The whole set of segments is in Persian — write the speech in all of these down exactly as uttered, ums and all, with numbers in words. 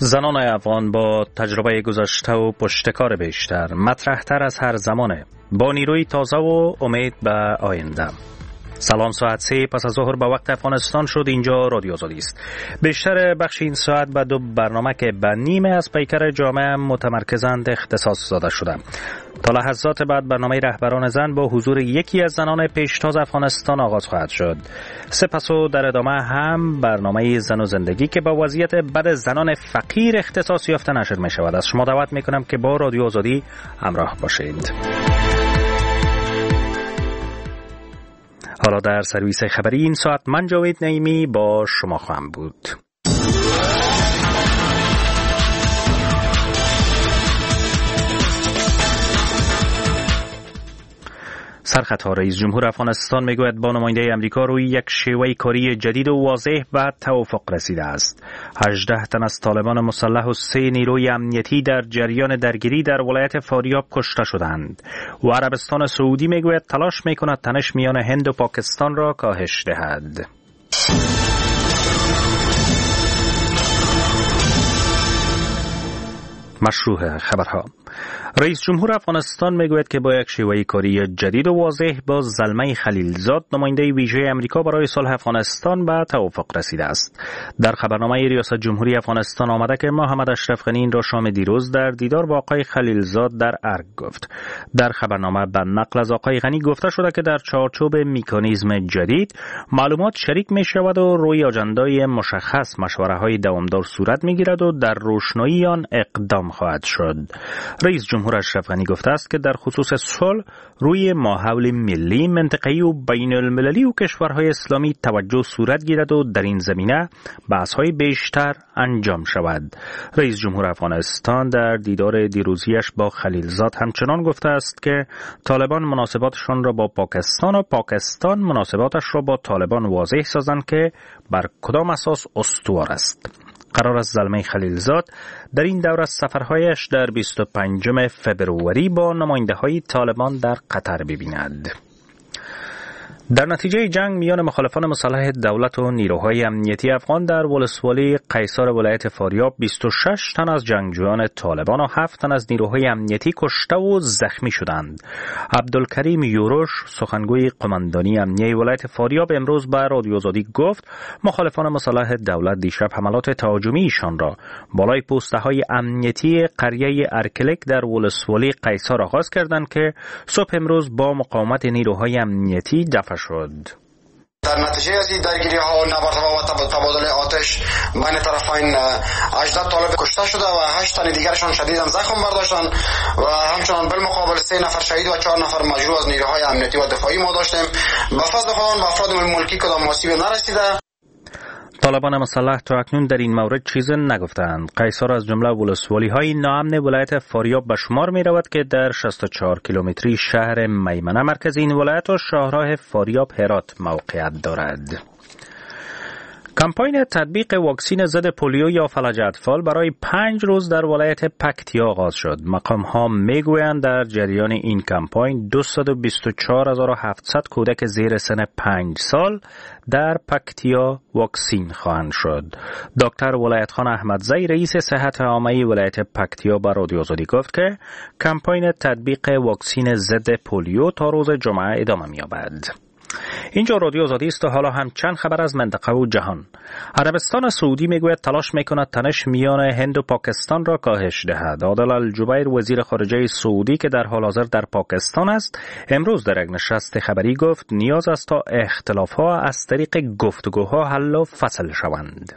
زنان افغان با تجربه گذشته و پشتکار بیشتر مطرح‌تر از هر زمانه، با نیروی تازه و امید به آینده. سلام، ساعت سه پس از ظهر به وقت افغانستان شد. اینجا رادیو آزادی است. بیشتر بخش این ساعت به دو برنامه که به نیمه از پیکر جامعه متمرکزند اختصاص داده شده. تا لحظات بعد برنامه رهبران زن با حضور یکی از زنان پیشتاز افغانستان آغاز خواهد شد. سپس و در ادامه هم برنامه زن و زندگی که با وضعیت بد زنان فقیر اختصاص یافته نشر می شود. از شما دعوت می کنم که با رادیو آزادی همراه باشید. حالا در سرویس خبری این ساعت من جاوید نعیمی با شما خواهم بود. سرخطها رئیس جمهور افغانستان میگوید با نماینده امریکا روی یک شیوه کاری جدید و واضح به توافق رسیده است. هجده تن از طالبان مسلح و سه نیروی امنیتی در جریان درگیری در ولایت فاریاب کشته شدند و عربستان سعودی میگوید تلاش میکند تنش میان هند و پاکستان را کاهش دهد. مشروع خبرها. رئیس جمهور افغانستان میگوید که با یک شیوه کاری جدید و واضح با زلمه خلیلزاد نماینده ویژه امریکا برای صلح افغانستان به توافق رسیده است. در خبرنامه ریاست جمهوری افغانستان آمده که محمد اشرف غنی این را شام دیروز در دیدار با آقای خلیلزاد در ارگ گفت. در خبرنامه به نقل از آقای غنی گفته شده که در چارچوب مکانیزم جدید معلومات شریک می شود و روی اجندای مشخص مشوره های دوامدار صورت می گیرد و در روشنایی آن اقدام خواهد شد. رئیس جمهور اشرف غنی گفته است که در خصوص صلح روی ماحول ملی، منطقه‌ای و بین المللی و کشورهای اسلامی توجه صورت گیرد و در این زمینه بحث‌های بیشتر انجام شود. رئیس جمهور افغانستان در دیدار دیروزیش با خلیلزاد همچنان گفته است که طالبان مناسباتشان را با پاکستان و پاکستان مناسباتش را با طالبان واضح سازند که بر کدام اساس استوار است. قرار است زلمه خلیلزاد در این دور از سفرهایش در بیست و پنجم فبروری با نماینده‌های طالبان در قطر ببیند. در نتیجه جنگ میان مخالفان مسلح دولت و نیروهای امنیتی افغان در ولسوالی قیصار ولایت فاریاب بیست و شش تن از جنگجویان طالبان و هفت تن از نیروهای امنیتی کشته و زخمی شدند. عبدالکریم یوروش، سخنگوی قماندانی امنیه ولایت فاریاب، امروز به رادیو آزادی گفت مخالفان مسلح دولت دیشب حملات تهاجمیشان را بالای پوسته‌های امنیتی قریه ارکلک در ولسوالی قیصار آغاز کردند که صبح امروز با مقاومت نیروهای امنیتی دفع شد. در نتیجه از این درگیری ها و نبردها و تبادل آتش بین طرفین هجده طالب کشته شده و هشت تن دیگرشان شدیداً زخم برداشتند و همچنان بالمقابل سه نفر شهید و چهار نفر مجروح از نیروهای امنیتی و دفاعی ما داشتیم. به فضل خدا به افراد ملکی کدام آسیبی نرسیده. طالبان مسلح تا اکنون در این مورد چیز نگفتند. قیصار از جمله ولسوالی های ناامن ولایت فاریاب به شمار می رود که در شصت و چهار کیلومتری شهر میمنه مرکز این ولایت و شاهراه فاریاب هرات موقعیت دارد. کمپاین تطبیق واکسن ضد پولیو یا فلج اطفال برای پنج روز در ولایت پکتیا آغاز شد. مقام ها میگویند در جریان این کمپاین دویست و بیست و چهار هزار و هفتصد کودک زیر سن پنج سال در پکتیا واکسین خواهند شد. دکتر ولایت خان احمدزی، رئیس صحت عامه ولایت پکتیا، به رادیو آزادی گفت که کمپاین تطبیق واکسن ضد پولیو تا روز جمعه ادامه می‌یابد. اینجا رادیو آزادی است و حالا هم چند خبر از منطقه و جهان. عربستان سعودی میگوید تلاش میکند تنش میان هند و پاکستان را کاهش دهد. عادل الجبیر، وزیر خارجه سعودی که در حال حاضر در پاکستان است، امروز در یک نشست خبری گفت نیاز است تا اختلافها از طریق گفتگوها حل و فصل شوند.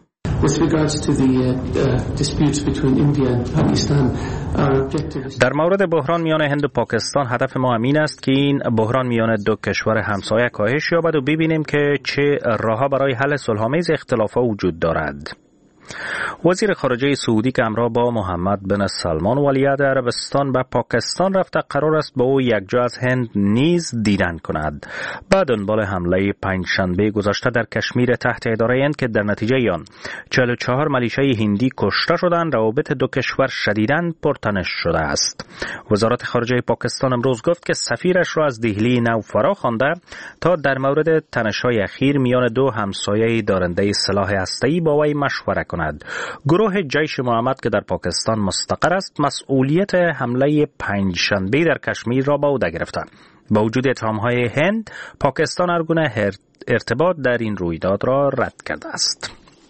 در مورد بحران میان هند و پاکستان هدف ما همین است که این بحران میان دو کشور همسایه کاهش یابد و ببینیم که چه راهها برای حل صلح‌آمیز اختلافات وجود دارد. وزیر خارجه سعودی که همراه با محمد بن سلمان ولیعهد عربستان به پاکستان رفته قرار است با او یکجا از هند نیز دیدن کند. بعد دنبال حمله پنجشنبه گذشته در کشمیر تحت اداره هند که در نتیجه آن چهل و چهار ملیشه هندی کشته شدند، روابط دو کشور شدیداً پرتنش شده است. وزارت خارجه پاکستان امروز گفت که سفیرش را از دهلی نو فرا خوانده تا در مورد تنش‌های اخیر میان دو همسایه دارنده سلاح هسته‌ای با وی مشوره کند. کند. گروه جیش محمد که در پاکستان مستقر است مسئولیت حمله پنجشنبه در کشمیر را به عهده گرفته. با وجود اتهام‌های هند، پاکستان هر گونه ارتباط در این رویداد را رد کرده است.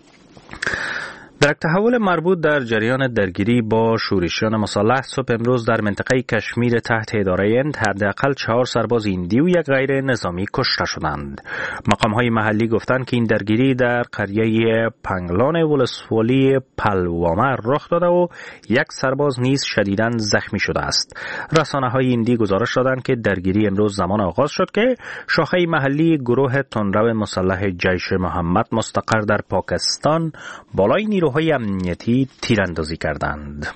در یک تحول مربوط در جریان درگیری با شورشیان مسلح صبح امروز در منطقه کشمیر تحت اداره هند حداقل چهار سرباز هندی و یک غیر نظامی کشته شدند. مقام‌های محلی گفتند که این درگیری در قریه پنگلان ولسوالی پلوامه رخ داده و یک سرباز نیز شدیداً زخمی شده است. رسانه‌های هندی گزارش دادند که درگیری امروز زمان آغاز شد که شاخه محلی گروه تندرو مسلح جیش محمد مستقر در پاکستان بالای نیروهای امنیتی تیراندازی کردند.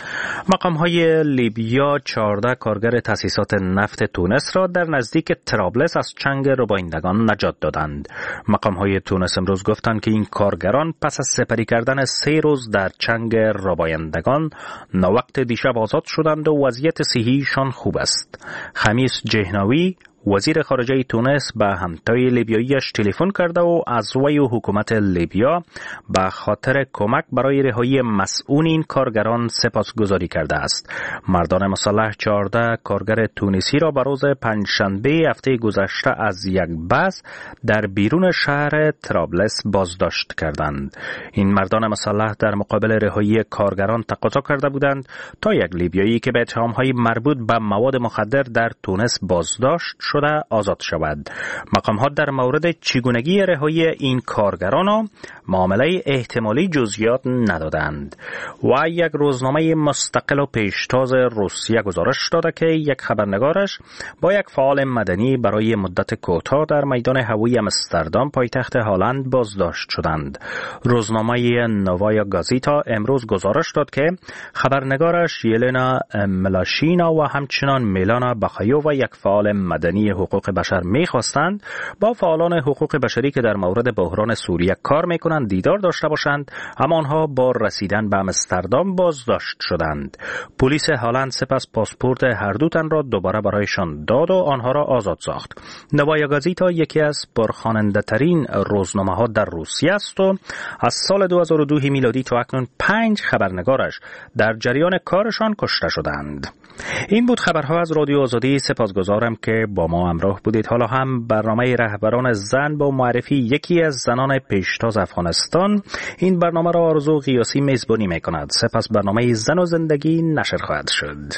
مقام‌های لیبیا چهارده کارگر تأسیسات نفت تونس را در نزدیک طرابلس از چنگ ربایندگان نجات دادند. مقام‌های تونس امروز گفتند که این کارگران پس از سپری کردن سه روز در چنگ ربایندگان ناوقت دیشب آزاد شدند و وضعیت صحیشان خوب است. خمیس جهناوی وزیر خارجه تونس به همتای لیبیاییش تلفن کرده و از وی و حکومت لیبیا به خاطر کمک برای رهایی مسئول این کارگران سپاسگزاری کرده است. مردان مسلح چهارده کارگر تونسی را به روز پنجشنبه هفته گذشته از یک بس در بیرون شهر طرابلس بازداشت کردند. این مردان مسلح در مقابل رهایی کارگران تقاضا کرده بودند تا یک لیبیایی که به اتهام‌های مربوط به مواد مخدر در تونس بازداشت شده آزاد شود. مقام‌ها در مورد چگونگی رهایی این کارگران و معامله احتمالی جزئیات ندادند. و یک روزنامه مستقل و پیشتاز روسیه گزارش داده که یک خبرنگارش با یک فعال مدنی برای مدت کوتاه در میدان هوایی آمستردام پایتخت هلند بازداشت شدند. روزنامه نووایا گازیتا امروز گزارش داد که خبرنگارش یلنا ملاشینا و همچنان میلانا بخایو و یک فعال مدنی حقوق بشر می‌خواستند با فعالان حقوق بشری که در مورد بحران سوریه کار می‌کنند دیدار داشته باشند، اما آنها با رسیدن به آمستردام بازداشت شدند. پلیس هلند سپس پاسپورت هر دو تن را دوباره برایشان داد و آنها را آزاد ساخت. نووایا گازیتا یکی از پرخواننده‌ترین روزنامه‌ها در روسیه است و از سال دو هزار و دو میلادی تا اکنون پنج خبرنگارش در جریان کارشان کشته شدند. این بود خبرها از رادیو آزادی. سپاسگزارم که با ما همراه بودید. حالا هم برنامه رهبران زن با معرفی یکی از زنان پیشتاز افغانستان. این برنامه را آرزو قیاسی میزبانی میکند. سپس برنامه زن و زندگی نشر خواهد شد.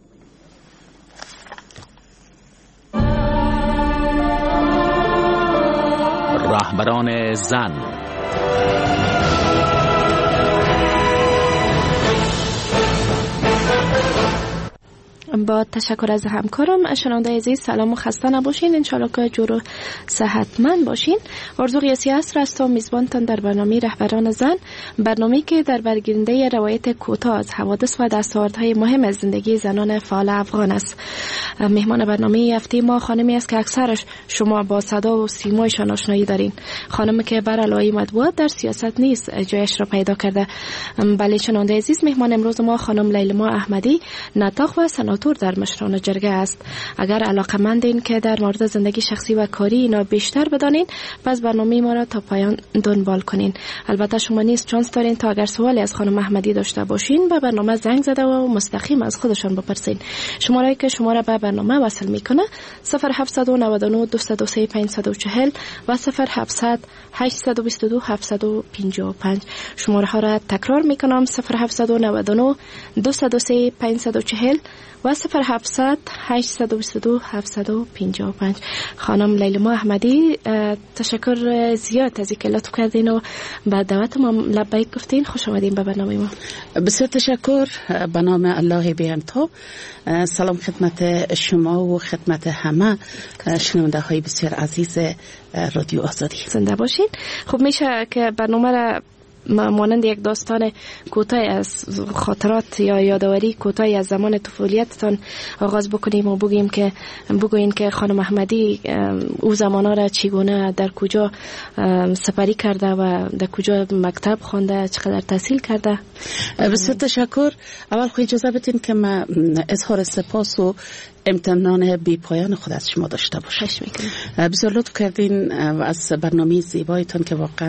رهبران زن. با تشکر از همکارم. شنونده عزیز سلام و خسته نباشین. انشالله که جور و صحتمند باشین. آرزو قیاسی است هستم میزبانتان در برنامه رهبران زن، برنامه‌ای که در برگیرنده روایت کوتاه از حوادث و دستاوردهای مهم از زندگی زنان فعال افغان است. مهمان برنامه هفته ما خانمی است که اکثرش شما با صدا و سیمایشان آشنایی دارین. خانمی که بر علاوه مطبوعات در سیاست نیست جایش را پیدا کرده. بله شنونده عزیز، مهمان امروز ما خانم لیلما احمدی، نطاق و سناتور در مشران جرگه است. اگر علاقه‌مندین که در مورد زندگی شخصی و کاری اینا بیشتر بدانین، پس برنامه ما را تا پایان دنبال کنین. البته شما نیز چانس دارین تا اگر سوالی از خانم احمدی داشته باشین به برنامه زنگ زده و مستقیم از خودشان بپرسین. شماره که شما را به برنامه وصل میکنه صفر هفت نه نه دو صفر سه پنج چهار صفر و صفر هفت هشت دو دو هفت پنج پنج. شماره ها را تکرار میکنم صفر هفت نه نه دو صفر سه پنج چهار صفر و صفر هفت هشت دو دو هفت پنج پنج. خانم لیلما احمدی، تشکر زیاد از اینکه لطف کردین و به دعوت ما لبیک گفتین. خوش آمدین به برنامه ما. بسیار تشکر. به نام الله بی همتا. سلام خدمت شما و خدمت همه شنونده های بسیار عزیز رادیو آزادی. زنده باشین. خب میشه که برنامه را مانند یک داستان کوتاه از خاطرات یا یادآوری کوتاهی از زمان طفولیتتان آغاز بکنیم و بگیم که بگوین که خانم احمدی او زمانا را چگونه در کجا سپری کرده و در کجا مکتب خوانده، چقدر تحصیل کرده. بسیار تشکر. اول خو اجازه بدین که من اظهار سپاس و امتنان بی پایان خود از شما داشته باشم. بسیار لطف کردین و از برنامه زیبایتان که واقعا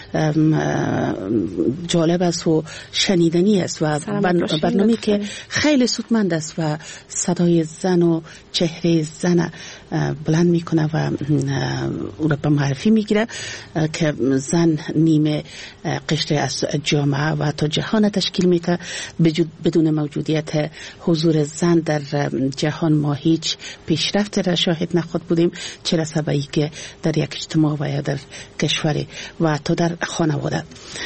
جالب است و شنیدنی است و برنامه که خیلی سودمند است و صدای زن و چهره زن بلند میکنه و او را به معرفی میگیره که زن نیمه قشر از جامعه و تا جهان تشکیل میده. بدون موجودیت حضور زن در جهان ما هیچ پیشرفت را شاهد نخود بودیم، چه رسه به اینکه در یک اجتماع و یا در کشور و تا در خانواده.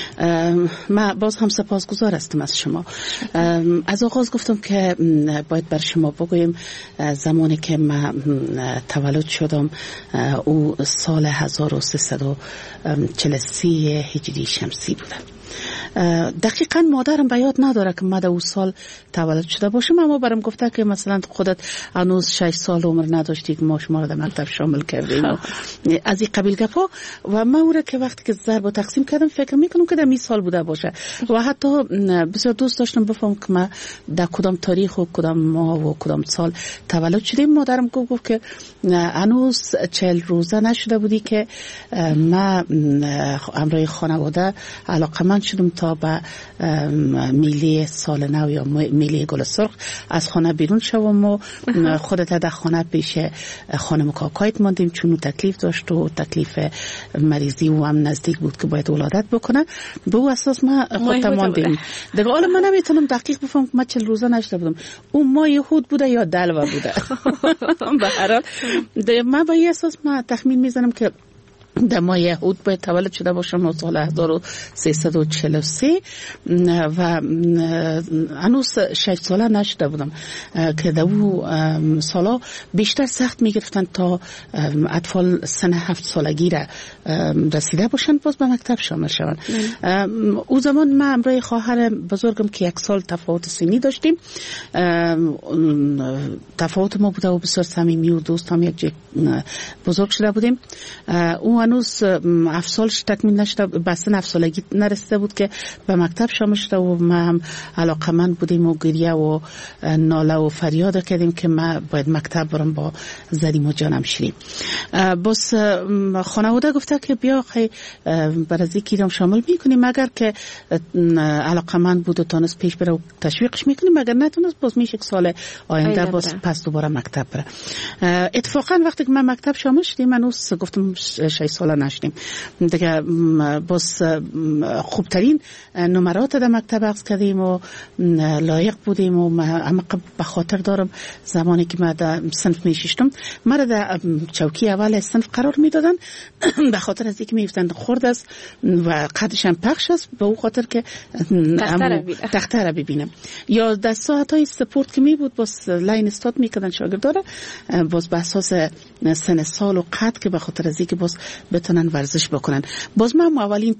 من باز هم سپاسگزار هستم از شما. از آغاز گفتم که باید بر شما بگویم زمانی که من تولد شدم او سال هزار و سیصد و چهل و سه هجری شمسی بوده. دقیقا مادرم به یاد نداره که من در اون سال تولد شده باشم، اما برام گفته که مثلا خودت هنوز شش سال عمر نداشتی که ما شما را در مکتب شامل کردیم و از این قبیل گپا. و من او را که وقتی که ضرب و تقسیم کردم فکر میکنم که در این سال بوده باشه و حتی بسیار دوست داشتم بفهم که من در کدام تاریخ و کدام ماه و کدام سال تولد شدیم. مادرم گفت که هنوز چهل روزه نشده بودی که من همراه خانواده علاقمند شدم تا به میله سال نو یا میله گل سرخ از خانه بیرون شوم و خودت در خانه پیش خانم کاکایت ماندیم چون تکلیف داشت و تکلیف مریضی و هم نزدیک بود که باید ولادت بکنه. به او اساس ما خودت ماندیم. دیگه حالا من نمیتونم دقیق بفهم که من چل روزه نشده بودم اون ماه یهود بوده یا دلو بوده. به هر حال من به این اساس من تخمین میزنم که در ماه یهود باید تولد شده باشم سال هزار و سیصد و چهل و سه و هنوز شش ساله نشده بودم که در اون سالا بیشتر سخت میگرفتن تا اطفال سن هفت سالگی را رسیده باشن باز به مکتب شامل شوند. او زمان من همراه خواهر بزرگم که یک سال تفاوت سنی داشتیم، تفاوت ما بوده و بسیار صمیمی و دوست هم یک بزرگ شده بودیم. او هنوز هفت سالش تکمیل نشده، به سن هفت سالگی نرسیده بود که به مکتب شامل شده و ما هم علاقمند بودیم و گریه و ناله و فریاد کردیم که ما باید مکتب برم با زدیم و جانم شیریم. بس خانواده گفته که بیا خیلی برازی کیرم شامل میکنیم، اگر که علاقمند بود و تانست پیش بره و تشویقش میکنیم، اگر نتونست باز میشه یک سال آینده باز پس دوباره مکتب بره. اتفاقا وقتی که من مکتب شامل شدیم من اوست گفتم شش ساله نشدیم دیگه، باز خوبترین نمرات در مکتب اخذ کردیم و لایق بودیم و اما به خاطر دارم زمانی که من در صنف میشیشتم مرا در چوکی اول صنف قرار میدادن به خاطر از اینکه میفتن خورد است و قدش هم پخش است، به اون خاطر که تخته را ببینم. یا در ساعت های سپورت که می بود باز لاین استاد میکردن شاگرداره باز به اساس سن سال و قد که به خاطر از اینکه باز بتونن ورزش بکنن. باز من اولین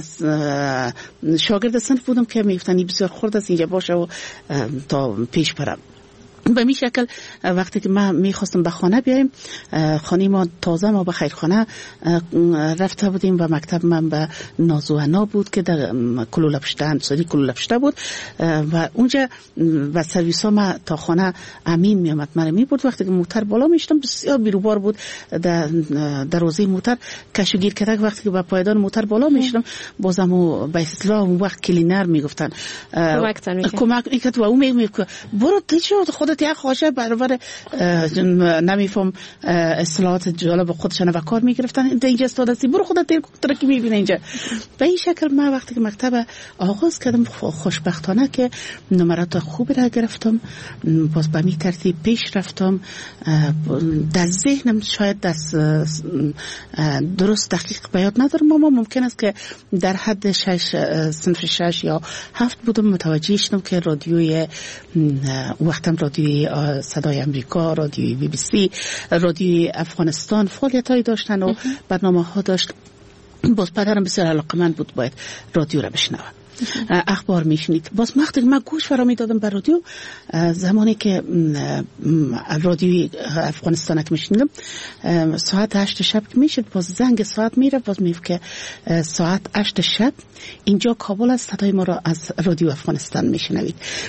شاگرد صنف بودم که میفتنی بسیار خورد است اینجا باشه و تا پیش برم. به می شکل وقتی که ما میخواستم به خانه بیایم، خانه ما تازه ما به خیرخانه رفته بودیم و مکتب من به نازوهنا بود که در کلوله پشته انصاری کلوله پشته بود و اونجا و سرویس ها ما تا خانه امین میامد من می برد. وقتی که موتر بالا میشتم بسیار بیروبار بود در دروازه موتر کشوگیر کرده. وقتی که با پایدار موتر بالا میشتم بازم و به اصطلاح اون وقت کلینر میگفتن کمک میکرد و اون میگفت برو تیچه خودت یک خواشه برابر نمیفهم اصطلاحات جالب خودشان و کار میگرفتن اینجا استادستی برو خودت دیر ترکی میبینه اینجا. به این شکل من وقتی که مکتب آغاز کردم خوشبختانه که نمرات خوب را گرفتم، باز به می ترتیب پیش رفتم. در ذهنم شاید دست درست دقیق بیاد ندارم اما ممکن است که در حد شش صنف شش یا هفت بودم متوجه شدم که رادیوی وقتم رادیوی صدای امریکا، رادیوی بی بی سی، رادیوی افغانستان فعالیت هایی داشتن و برنامه ها داشت. باز پدرم بسیار علاقمند بود باید رادیو را بشنوه، اخبار میشنید. باز وقتی من گوش فرا میدادم بر رادیو، زمانی که رادیوی افغانستان که میشنیدم ساعت هشت شب که میشد باز زنگ ساعت میره باز میگفت که ساعت هشت شب اینجا کابل است، صدای ما را از رادیو افغانستان میشنوید. این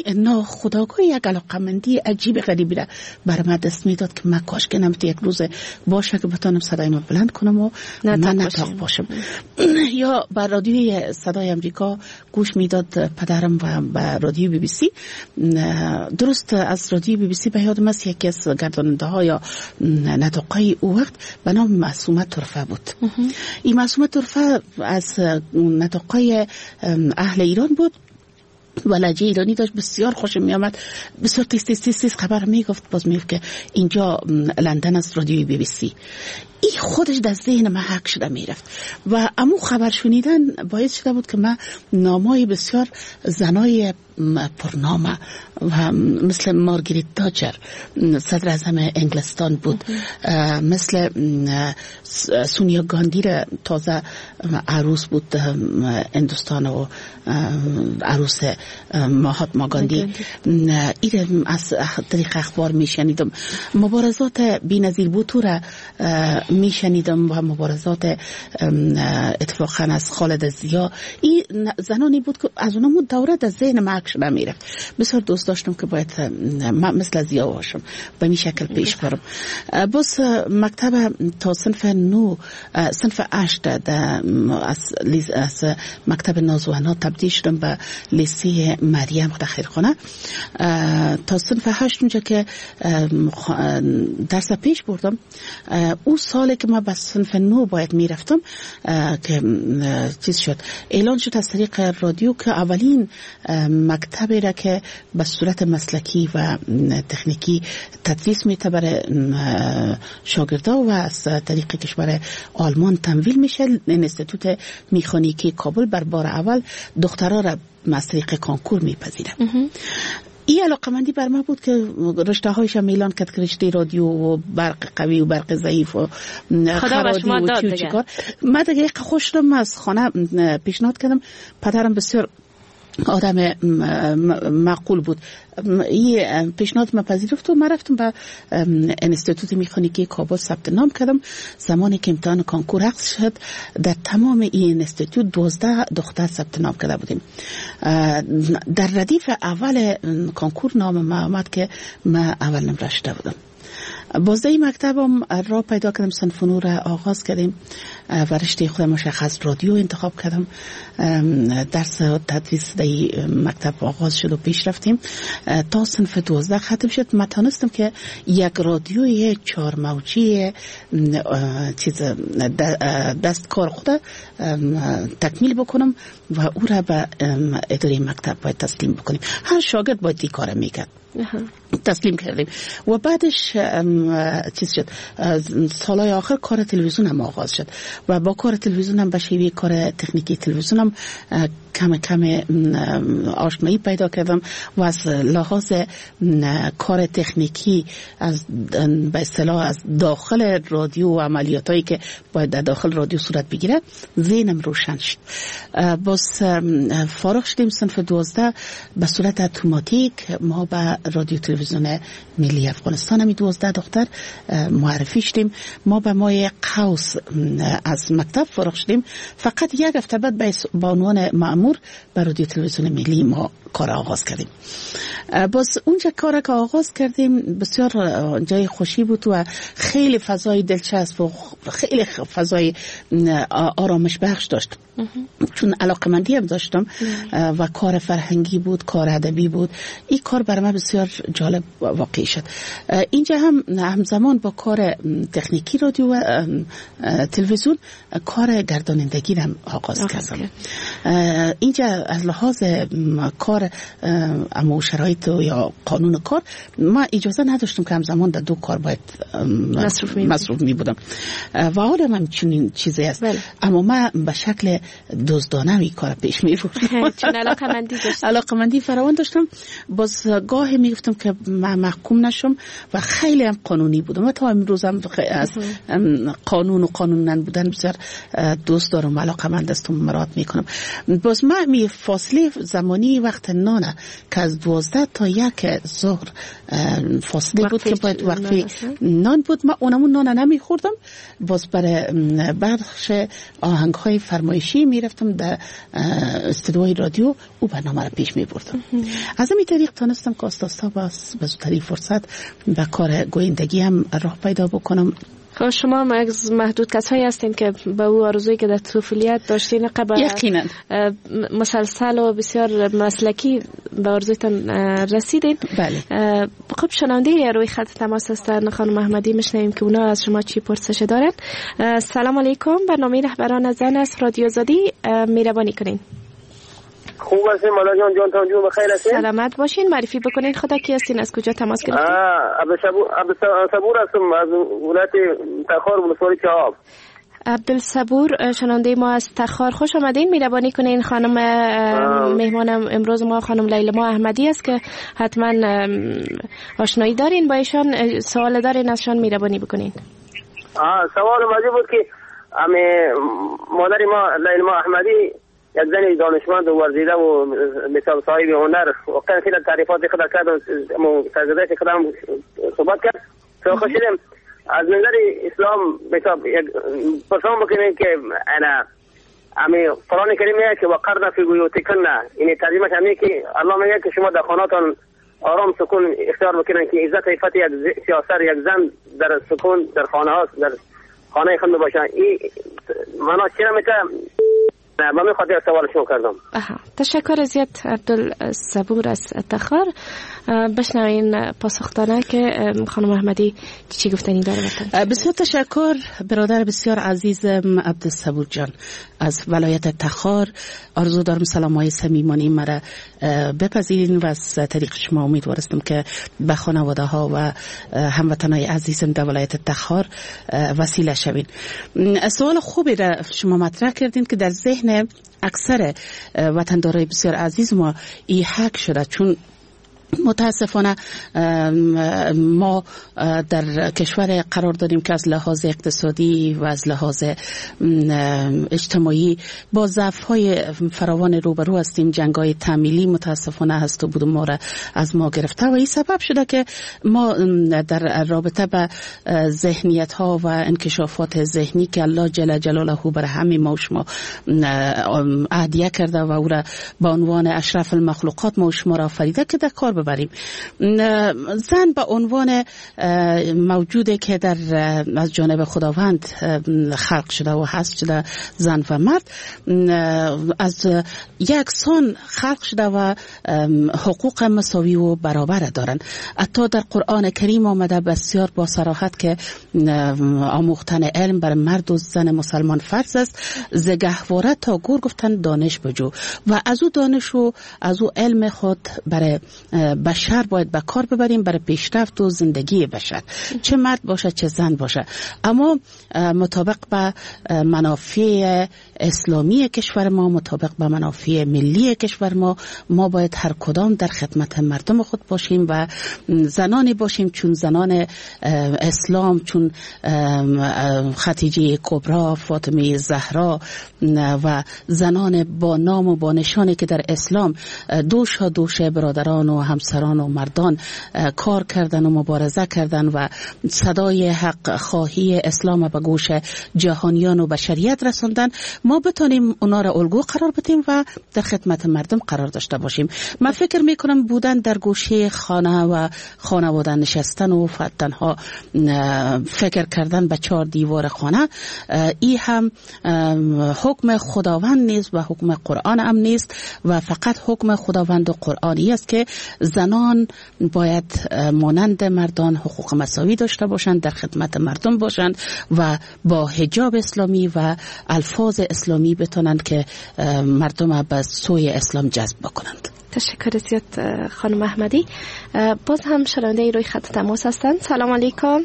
ناخودآگاه یک علاقمندی عجیب غریبی را بر من دست میداد که من کاش که نمیت یک روز باشه که بتونم صدایمو بلند کنم و من نطاق باشم. یا بر رادیوی صدای امریکا گوش میداد پدرم و به رادیو بی بی سی. درست از رادیو بی بی سی به یادم است یکی از گرداننده ها یا نطاقای او وقت به نام معصومه طرفه بود. این معصومه طرفه از نطاقای اهل ایران بود و لهجه ایرانی داشت، بسیار خوشم می آمد، بسیار تیز تیز تیز تیز خبر می گفت. باز می گفت که اینجا لندن است، رادیوی بی بی سی. این خودش در ذهن من حق شده می رفت و امو خبر شنیدن باعث شده بود که من نامای بسیار زنای پرنامه و مثل مارگریت تاچر صدر اعظم انگلستان بود، مثل سونیا گاندی را تازه عروس بود هندوستان و عروس مهاتما گاندی، این از طریق اخبار می شنیدم. مبارزات بی‌نظیر بوتو را می شنیدم و مبارزات اتفاقا از خالد ضیا. این زنانی بود که از اونمو دوره در ذهن من شده می رفت. بسیار دوست داشتم که باید مثل ضیا باشم، به این شکل پیش برم. باز مکتب تا صنف نو صنف هشت از, از مکتب نازوانات تبدیل شدم به لیسه مریم خیرخانه. تا صنف هشت اونجا که درس پیش بردم، اون سالی که من به صنف نو باید می رفتم که چیز شد، اعلان شد از طریق رادیو که اولین مکتبی را که به صورت مسلکی و تکنیکی تدریس میته برای شاگردا و از طریق کشور آلمان تمویل میشه، انستیتوت میخانیکی کابل بر بار اول دخترها را از طریق کانکور میپذیره. این علاقمندی بر من بود که رشته هایش هم اعلان کرد که رشته رادیو و برق قوی و برق ضعیف و خرادی و چی و چی کار. من دیگه خوش شدم، از خانه پیشنهاد کردم. پدرم بسیار آدم معقول بود، این پیشنهاد من پذیرفت و من رفتم به انستیتوت میخانیکی کابل ثبت نام کردم. زمانی که امتحان کانکور حق شد، در تمام این انستیتوت دوازده دختر ثبت نام کرده بودیم. در ردیف اول کانکور نام من آمد که من اول نمره شده بودم. بازده این مکتبم را پیدا کردم، صنف نو را آغاز کردیم و رشته خودم مشخص رادیو انتخاب کردم. درس تدریس در مکتب آغاز شد و پیش رفتیم تا صنف دوازده ختم شد. من تانستم که یک رادیوی چهار موجی چیز دست کار خود تکمیل بکنم و او را به اداره مکتب باید تسلیم بکنیم. هر شاگرد باید این کار میکرد. تسلیم کردیم و بعدش چیز شد، سالهای آخر کار تلویزیون هم آغاز شد و با کار تلویزیون هم به شیوه کار تکنیکی تلویزیون هم کم کم آشنایی پیدا کردم و از لحاظ کار تکنیکی از به اصطلاح از داخل رادیو و عملیاتایی که باید در داخل رادیو صورت بگیره ذهنم روشن شد. باز فارغ شدیم صنف دوازده به صورت اتوماتیک ما به رادیو تلویزیون ملی افغانستان همی دوازده دختر معرفی شدیم. ما به مایه قوس از مکتب فارغ شدیم. فقط یک هفته بعد با عنوان مأمور به رادیو تلویزیون ملی ما کار آغاز کردیم. باز اونجا کار که آغاز کردیم بسیار جای خوشی بود و خیلی فضای دلچسب و خیلی فضای آرامش بخش داشت، چون علاقمندی هم داشتم و کار فرهنگی بود، کار ادبی بود. این کار برای من بسیار جالب واقع شد. اینجا هم همزمان با کار تکنیکی رادیو و تلویزیون کار گردانندگی هم آغاز کردم. اینجا از لحاظ کار اما شرایط یا قانون کار ما اجازه نداشتم که همزمان در دو کار باید مصروف می, مصروف می بودم و حالا هم چنین چیزی است. بله. اما من به شکل دزدانه این کار پیش می بردم چون علاقمندی داشتم علاقمندی فراوان داشتم. باز گاهی می گفتم که من محکوم نشم و خیلی هم قانونی بودم و تا امروز هم از قانون و قانون بودن بسیار دوست دارم، علاقمند هستم، مراعات می کنم. باز من می فاصله زمانی وقت نانه که از دوازده تا یک ظهر فاصله بود که باید وقتی نان بود، من اونمون نان نمی خوردم. باز برای بخش آهنگ های فرمایشی میرفتم در استودیوی رادیو او برنامه را پیش می بردم. از همین طریق تانستم که استاد باز به زودترین فرصت به کار گویندگی هم راه پیدا بکنم. خب شما از محدود کسایی هستین که به او آرزویی که در طفولیت داشتین قبل یقینا مسلسل و بسیار مسلکی به آرزویتان رسیدین. بله. خب شنونده روی خط تماس هستن خانم احمدی، میشنویم که اونا از شما چی پرسش دارن. سلام علیکم، برنامه رهبران زن است رادیو آزادی، مهربانی کنین. خوب هستین مالا جان؟ جان تان جون بخیر هستین؟ سلامت باشین. معرفی بکنین خدا کی هستین، از کجا تماس گرفتین؟ عبدالصبور هستم از ولایت تخار ولسوالی چهاب. عبدالصبور شنونده ما از تخار، خوش آمدین. مهربانی کنین خانم مهمانم امروز ما خانم لیلا احمدی است که حتما آشنایی دارین با ایشان، سوال دارین ازشان، مهربانی بکنین. آه سوال موضوع بود که همه مادر ما لیلا احمدی یک زن دانشمند و ورزیده و مثال صاحب هنر و کن خیلی تعریفات خود کرد و تجربه خود هم صحبت کرد. تو خوشیدم از نظر اسلام مثال یک پرسان بکنیم که انا امی قرآن کریم میگه که وقرن فی بیوتکن، یعنی ترجمهش همینه که الله میگه که شما در خانه‌تان آرام سکون اختیار بکنن که عزت عفت یک سیاست یک زن در سکون در خانه هاست، در خانه خود باشن. این معنا چی میگه؟ نه من میخواد سوال شما کردم. آها تشکر از یاد عبدالصبور از تخار. بشنوین پاسخ داره که خانم احمدی چی گفتنی داره بتن. بسیار تشکر برادر بسیار عزیزم عبدالصبور جان از ولایت تخار. آرزو دارم سلامای صمیمانه مرا بپذیرین و از طریق شما امیدوارستم که به خانواده ها و هموطنای عزیزم در ولایت تخار وسیله شوین. سوال خوبی را شما مطرح کردین که در ذهن اکثر وطندارای بسیار عزیز ما ای حق شده، چون متاسفانه ما در کشور قرار داریم که از لحاظ اقتصادی و از لحاظ اجتماعی با ضعف‌های فراوان روبرو هستیم. جنگ‌های تأمیلی متاسفانه هست و بود ما را از ما گرفته و این سبب شده که ما در رابطه با ذهنیت‌ها و انکشافات ذهنی که الله جل جلاله بر همه ما و شما عهدیه کرده و او را به عنوان اشرف المخلوقات ما و شما را آفریده که در کار ببریم. زن به عنوان موجوده که در از جانب خداوند خلق شده و هست شده، زن و مرد از یکسان خلق شده و حقوق مساوی و برابر دارن. حتی در قرآن کریم آمده بسیار با صراحت که آموختن علم بر مرد و زن مسلمان فرض است. ز گهواره تا گور گفتن دانش بجو و از او دانش و از او علم خود برای بشر باید به کار ببریم برای پیشرفت و زندگی بشر، چه مرد باشه چه زن باشه. اما مطابق به منافع اسلامی کشور ما، مطابق به منافع ملی کشور ما، ما باید هر کدام در خدمت مردم خود باشیم و زنانی باشیم چون زنان اسلام، چون خدیجه کبرا، فاطمه زهرا و زنان با نام و با نشانی که در اسلام دوش ها دوش برادران و همسران و مردان کار کردن و مبارزه کردن و صدای حق خواهی اسلام به گوش جهانیان و بشریت رسوندن. ما بتونیم اونا را الگو قرار بدیم و در خدمت مردم قرار داشته باشیم. من فکر میکنم بودن در گوشه خانه و خانواده نشستن و تنها فکر کردن به چهار دیوار خانه، ای هم حکم خداوند نیست و حکم قرآن هم نیست و فقط حکم خداوند و قرآنی است که زنان باید مانند مردان حقوق مساوی داشته باشند، در خدمت مردم باشند و با حجاب اسلامی و الفاظ اسلامی بتونند که مردم به سوی اسلام جذب بکنند. تشکر زیاد خانم احمدی. باز هم شنونده روی خط تماس هستند. سلام علیکم.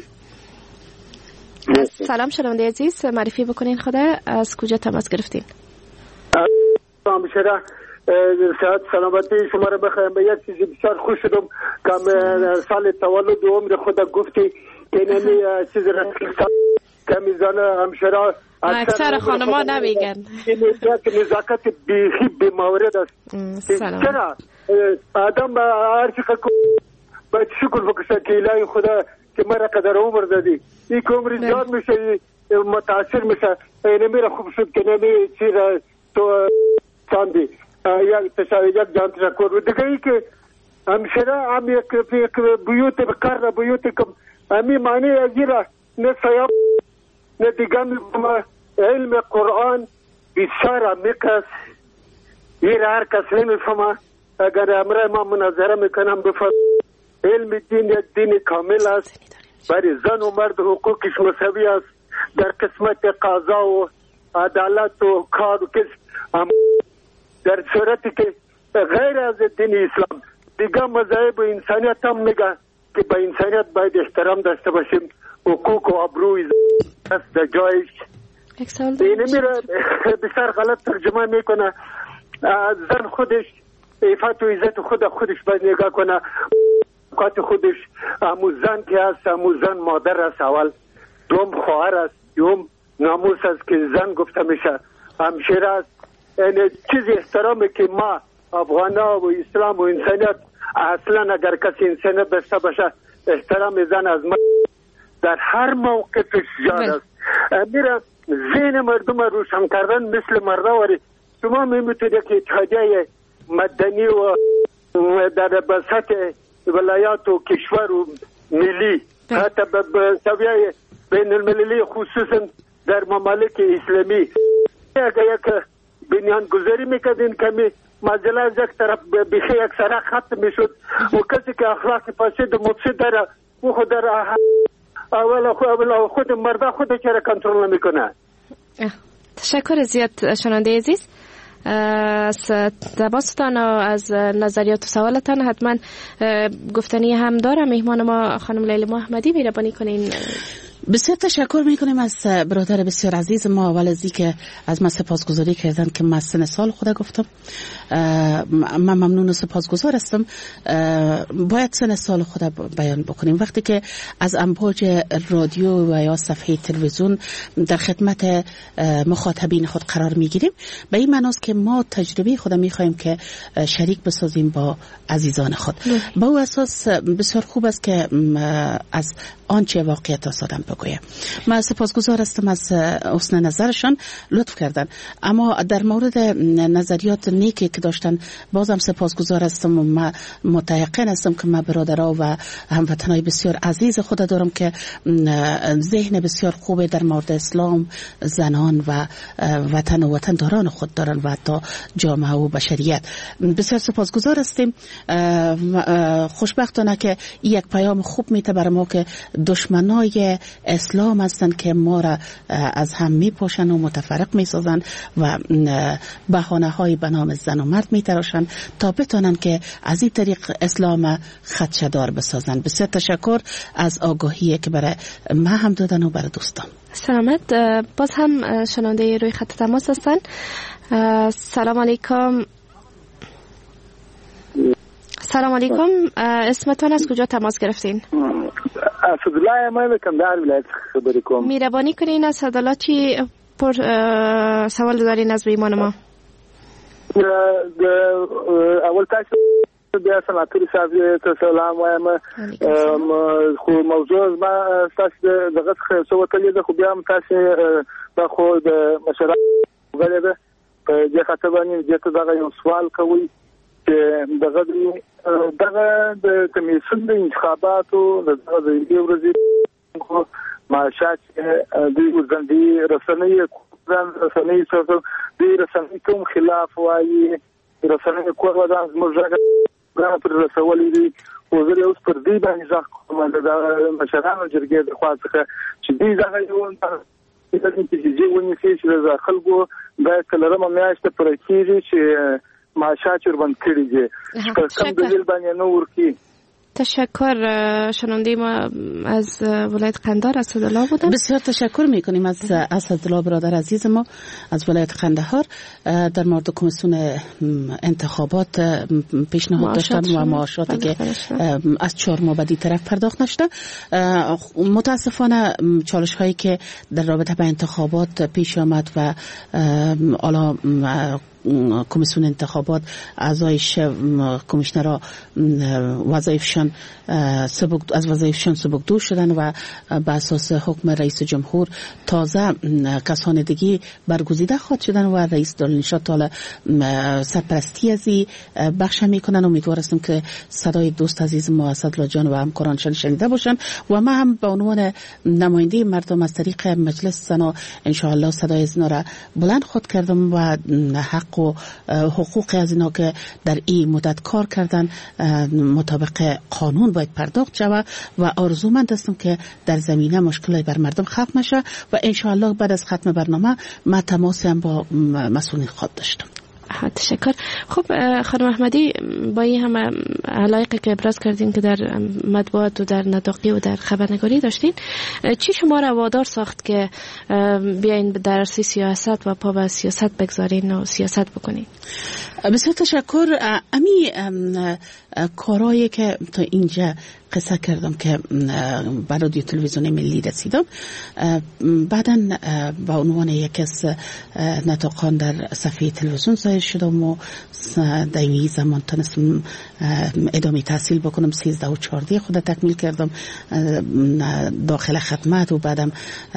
سلام شنونده عزیز، معرفی بکنین خدا، از کجا تماس گرفتین؟ سلام بشرا صحت سلامتی شما را بخوایم. به یک چیزی بسیار خوش شدم که سال تولد عمر خود گفتی که نمی چیز رسل کمی زن همشرا اکثر خانما نمیگن نزاکت بیخی بیمورد است. چرا آدم هر چقدر باید شکر بکشه که الهی خدا که مرا قدر عمر دادی این که عمر زیاد میشه متاثر میشه اینه میره خوب شد که نمی چی را تو چاندی یک تشاوی یک جان تشکر و دیگه ای که همشره هم یک بیوت بکر بیوت کم همی معنی ازیره نه سیاب نه دیگه میگم علم قرآن بسیار عمیق یه هر کس نمیفهمه اگر امره ما مناظره میکنم بفرد علم دین یک دین کامل است برای زن و مرد حقوقش مساوی است در قسمت قضا و عدالت و کار و کس در صورتی که غیر از دین اسلام دیگه مذاهب و انسانیت هم میگه که به انسانیت باید احترام داشته باشیم حقوق و ابروی است در جایش اینه میره بسیار غلط ترجمه میکنه زن خودش عفت و عزت خود خودش باید نگاه کنه اوقات خودش همو زن که هست همو زن مادر است اول دوم خواهر است دوم ناموس است که زن گفته میشه همشیره است این چیز احترامی که ما افغانا و اسلام و انسانیت اصلا اگر کسی انسانیت داشته باشه احترام زن از ما در هر موقفش جاد است میره ذهن مردم روشن کردن مثل مردواری شما میتونید که اتحادیه مدنی و در بساط ولایات و کشور و ملی حتی به سویه بین المللی خصوصا در ممالک اسلامی اگر یک بنیان گذاری میکردین کمی مجله از یک طرف بخی یک سره خط میشد و کسی که اخلاق فاسد و مفسد داره او خود در اول خود مرده خود چرا کنترل نمیکنه. تشکر زیاد شنونده عزیز از تماستان و از نظریات و سوالتان. حتما گفتنی هم داره. مهمان ما خانم لیلی محمدی مهربانی کنین. بسیار تشکر میکنیم از برادر بسیار عزیز ما. اول از این که از من سپاسگزاری کردن که من سن سال خود گفتم من ممنون و سپاسگزار هستم. باید سن سال خود بیان بکنیم وقتی که از امواج رادیو و یا صفحه تلویزیون در خدمت مخاطبین خود قرار میگیریم به این معناست که ما تجربه خود میخوایم که شریک بسازیم با عزیزان خود. با او اساس بسیار خوب است که از آنچه واقعیت آسادم بگویم. من سپاسگزار هستم از حسن نظرشان لطف کردن. اما در مورد نظریات نیکی که داشتن بازم سپاسگزار هستم و من متيقن هستم که من برادرها و هموطنای بسیار عزیز خود دارم که ذهن بسیار خوبه در مورد اسلام، زنان و وطن و وطن داران خود دارن و حتی جامعه و بشریت. بسیار سپاسگزار هستیم. خوشبختانه که یک پیام خوب میته برای ما که دشمنای اسلام هستند که ما را از هم میپوشن و متفرق میسازن و بهانه های به نام زن و مرد میتراشن تا بتونن که از این طریق اسلام خدشه‌دار بسازن. بسیار تشکر از آگاهی که برای ما هم دادن و برای دوستان. سلامت. باز هم شنونده روی خط تماس هستن. سلام علیکم. سلام علیکم. اسمتون از کجا تماس گرفتین؟ اسدالله من کندهار ولایت خبری کوم. مهربانی کنین از اسدالله چی پر سوال دارین از ایمان ما؟ اول تاسو بیا سناتوري صاحب ته سلام وایم. خو موضوع ما تاسو دغه څه وتلې ده خو بیا هم تاسو د خو د مشره غلې ده په دې خاطر باندې چې دغه یو سوال کوي چې دغه دغه د کمیسیون د انتخاباتو دغه د یو ورځې معاشات د وزندي رسنۍ رسنۍ څخه د رسنۍ کوم خلاف وایي رسنۍ کومه د مزګر پر رسولې دي او زه اوس پر دې باندې ځکه کوم د مشرانو جرګې د خوا څخه چې دې ځای یو چې چې ونی چې د خلکو د کلرمه میاشت پر کېږي چې معاشات وربند کړي دي کوم دلیل باندې نو ورکی. تشکر. شنونده ما از ولایت قندهار اسدالله بودن. بسیار تشکر میکنیم از اسدالله برادر عزیز ما از ولایت قندهار. در مورد کمیسیون انتخابات پیشنهاد داشتن و معاشاتی که از چهار ماه بعدی طرف پرداخت نشده. متاسفانه چالش هایی که در رابطه با انتخابات پیش آمد و حالا کمیسیون انتخابات اعضایش کمیشنرها وظایفشان سبک از وظایفشان سبکدو شدن و بر اساس حکم رئیس جمهور تازه کسان دیگه برگزیده خواهد شدن و رئیس دارالنشاط حالا سرپرستی ازی بخش میکنن. امیدوار هستم که صدای دوست عزیز ما اسدالله جان و همکارانشان شنیده باشن و ما هم به عنوان نماینده مردم از طریق مجلس زنا ان شاء الله صدای زنا را بلند خود کردم و حق و حقوق از اینا که در این مدت کار کردن مطابق قانون باید پرداخت شود و آرزومند هستم که در زمینه مشکلی بر مردم ختم شه و ان شاء الله بعد از ختم برنامه ما تماس هم با مسئولین خود داشتم. تشکر. خب خانم احمدی، با این همه علایقی که ابراز کردین که در مطبوعات و در نطاقی و در خبرنگاری داشتین، چی شما را وادار ساخت که بیاین در عرصه سیاست و پا به سیاست بگذارین و سیاست بکنین؟ بسیار تشکر. امی کارایی که تا اینجا قصه کردم که به رادیو تلویزیون ملی رسیدم، بعدا با عنوان یک از نطاقان در صفحه تلویزیون ظاهر شدم و در این زمان تونستم ادامه تحصیل بکنم. سیزده و چهارده خود تکمیل کردم داخل خدمت و بعدم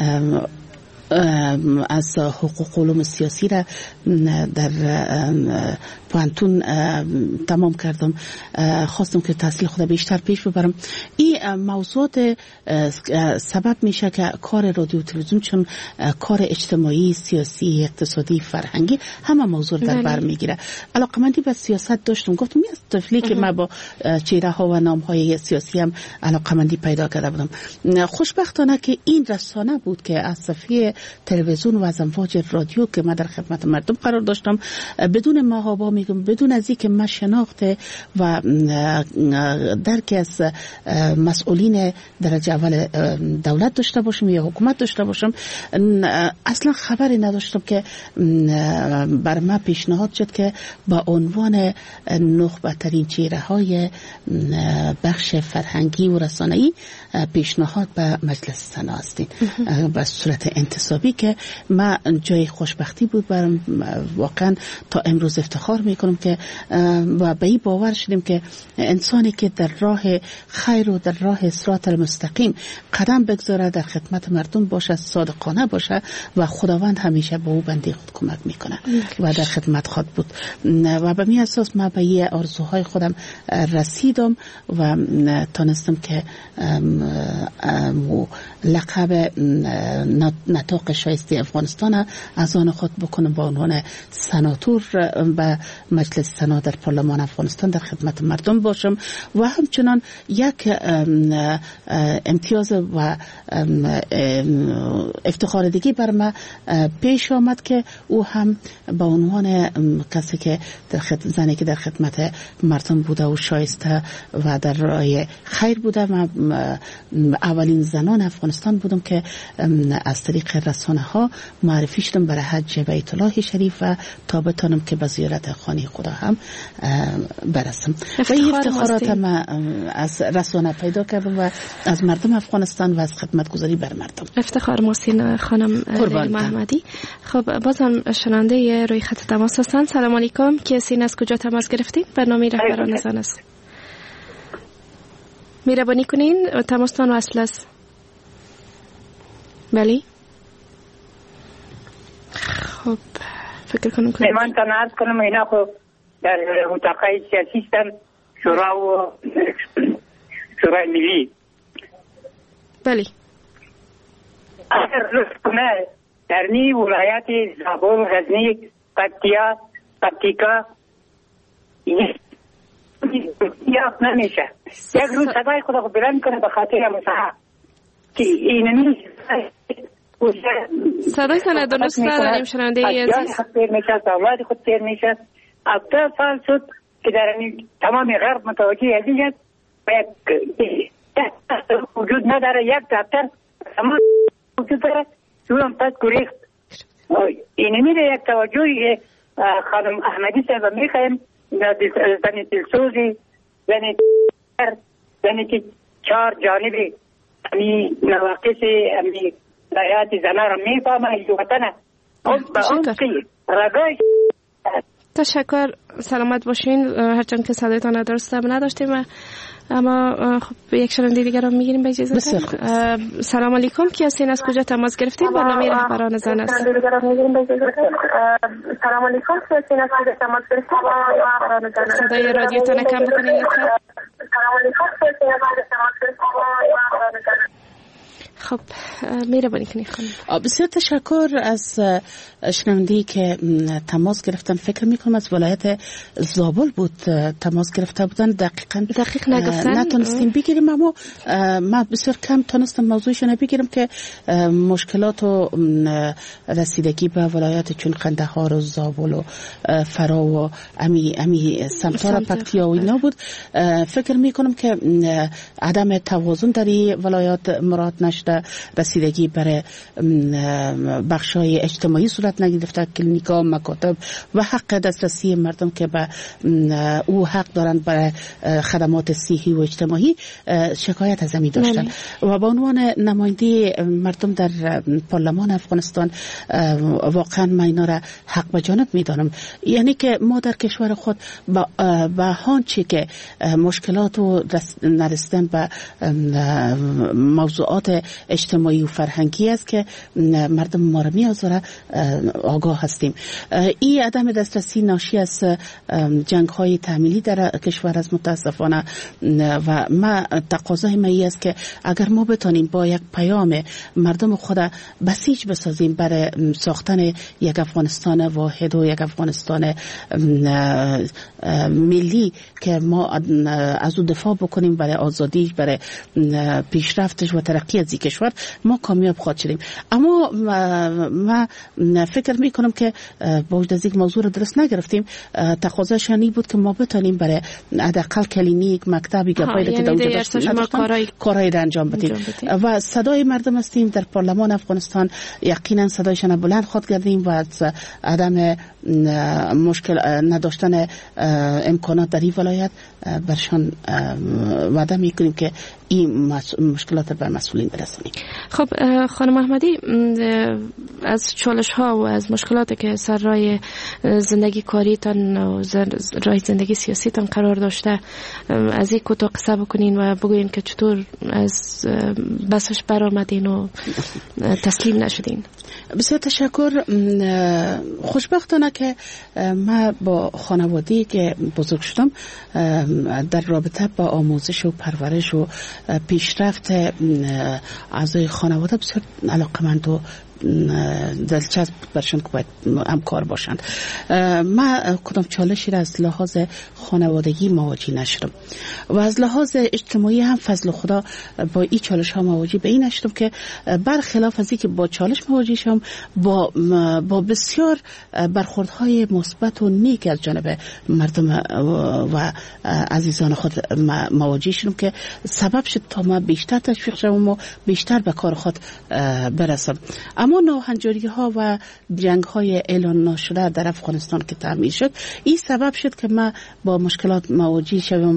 از حقوق علوم سیاسی را در پانتون تمام کردم. خواستم که تحصیل خود بیشتر پیش ببرم. این موضوعات سبب میشه که کار رادیو تلویزیون چون کار اجتماعی، سیاسی، اقتصادی، فرهنگی همه موضوع در بر میگیره. علاقمندی به سیاست داشتم. گفتم از طفلی که من با چهره ها و نام های سیاسی هم علاقمندی پیدا کرده بودم. خوشبختانه که این رسانه بود که از صفحه تلویزیون و از امواج رادیو که من در خدمت مردم قرار داشتم، بدون محابا میگم، بدون از اینکه من شناخت و درک از مسئولین درجه اول دولت داشته باشم یا حکومت داشته باشم، اصلا خبری نداشتم که بر من پیشنهاد شد که با عنوان نخبه ترین چهره های بخش فرهنگی و رسانه‌ای پیشنهاد به مجلس زنا هستین به صورت انتصابی که من جای خوشبختی بود برام. واقعا تا امروز افتخار میکنم که و به این باور شدیم که انسانی که در راه خیر و در راه صراط المستقیم قدم بگذاره، در خدمت مردم باشه، صادقانه باشه و خداوند همیشه به او بنده خود کمک میکنه و در خدمت خود بود و به می اساس من به یه آرزوهای خودم رسیدم و تانستم که لقب نطاق شایسته افغانستان از آن خود بکنم با عنوان سناتور به مجلس سنا در پارلمان افغانستان در خدمت مردم باشم و همچنان یک امتیاز و افتخار دیگه بر من پیش آمد که او هم با عنوان کسی که در خدمت زنی که در خدمت مردم بوده و شایسته و در راه خیر بوده. من اولین زنان افغانستان بودم که از طریق رسانه ها معرفی شدم برای حج بیت الله شریف و تا بتانم که به زیارت خانه خدا هم برسم. و این افتخارات هم از رسانه پیدا کردم و از مردم افغانستان و از خدمتگزاری بر مردم. افتخار محسن خانم محمدی. خب بازم شنونده روی خط تماس هستند. سلام علیکم. کسی از کجا تماس گرفتیم؟ برنامه رهبران زن است. مهربانی کنین تماستان وصل است. بله. خب فکر کنم که من تناز کنم اینا خو در متقای سیاسی هستن، شورا و شورای ملی. بله. اگر رسکنه در نی ولایت زابل، غزنی، پکتیا، پکتیکا یا نمیشه. یک روز صدای خدا خود بلند کنه به خاطر مساحه که این نیست. صدای سنه درست نداریم شنونده عزیز. خود پیر میشه، اولاد خود پیر میشه. هفتاد سال شد که در تمام غرب متوجه ازی هست و یک وجود نداره، یک دفتر تمام وجود داره، جورم پس گریخت. این میره یک توجهی خانم احمدی صاحب میخوایم زنی دلسوزی، زنی زنی که چهار جانبی امی نواقص امی لایات زنها را میفهمه. این وطنه به اون که رگای تشکر، سلامت باشین. هرچند که صدایتان درست نداشتیم اما خب یک شنونده دیگر رو میگیریم به اجازه. سلام علیکم، کی هستین، از کجا تماس گرفتین؟ برنامه رهبران زن است. سلام علیکم، کی هستین، از کجا تماس گرفتین؟ رهبران زن است. صدای رادیوتون کم بکنین لطفا. سلام علیکم، کی هستین، از کجا تماس گرفتین؟ رهبران زن است. خب مهربانی کنید خانم. بسیار تشکر از شنونده‌ای که تماس گرفتن. فکر میکنم از ولایت زابل بود تماس گرفته بودن. دقیقاً دقیق نگفتن نتونستیم بگیریم، اما ما بسیار کم تونستم موضوعشون بگیرم که مشکلات و رسیدگی به ولایت چون قندهار و زابل و فرا و امی امی سمتار پکتیا و اینا بود. فکر میکنم که عدم توازن در این ولایات مراد نشده، رسیدگی برای بخشای اجتماعی صورت نگرفته، کلینیکا، مکاتب و حق دسترسی مردم که به او حق دارند برای خدمات صحی و اجتماعی شکایت از امی داشتن. و به عنوان نماینده مردم در پارلمان افغانستان واقعا من اینا را حق به جانب میدانم. یعنی که ما در کشور خود به هانچی که مشکلات و نرسیدن به موضوعات اجتماعی و فرهنگی است که مردم ما را می‌آزاره آگاه هستیم. این عدم دسترسی ناشی از جنگ‌های تحمیلی در کشور از متاسفانه و ما تقاضای ما است که اگر ما بتونیم با یک پیام مردم خود بسیج بسازیم برای ساختن یک افغانستان واحد و یک افغانستان ملی که ما از او دفاع بکنیم برای آزادی، برای پیشرفتش و ترقی از کشور، ما کامیاب خواهد شدیم. اما ما فکر میکنم که با وجود از یک موضوع رو درست نگرفتیم. تقاضاش این بود که ما بتونیم برای حداقل کلینیک، مکتبی که باید که اونجا داشتیم کارهای را انجام بدیم و صدای مردم هستیم در پارلمان افغانستان. یقینا صدایشان بلند خواهد کردیم و از عدم مشکل نداشتن امکانات در این ولایت برشان وعده میکنیم که این مشکلات بر مسئولین برسانیم. خب خانم احمدی، از چالش ها و از مشکلاتی که سر راه زندگی کاریتان و راه زندگی سیاسیتان قرار داشته از این کوتاه قصه بکنین و بگوین که چطور از بسش برآمدین و تسلیم نشدین. بسیار تشکر. خوشبختانه که من با خانواده‌ای که بزرگ شدم در رابطه با آموزش و پرورش و پیشرفت اعضای خانواده بسیار علاقه‌مند و دلچسب برشون که باید همکار باشند. من کدام چالشی را از لحاظ خانوادگی مواجه نشدم و از لحاظ اجتماعی هم فضل خدا با این چالش ها مواجه به این نشدم که برخلاف از اینکه با چالش مواجه شدم با با بسیار برخوردهای مثبت و نیک از جانب مردم و عزیزان خود مواجه شدم که سبب شد تا ما بیشتر تشویق شدم و بیشتر به کار خود برسم. اما ناهنجاری ها و جنگ های اعلان نشده در افغانستان که تعمیر شد، این سبب شد که ما با مشکلات مواجه شدم.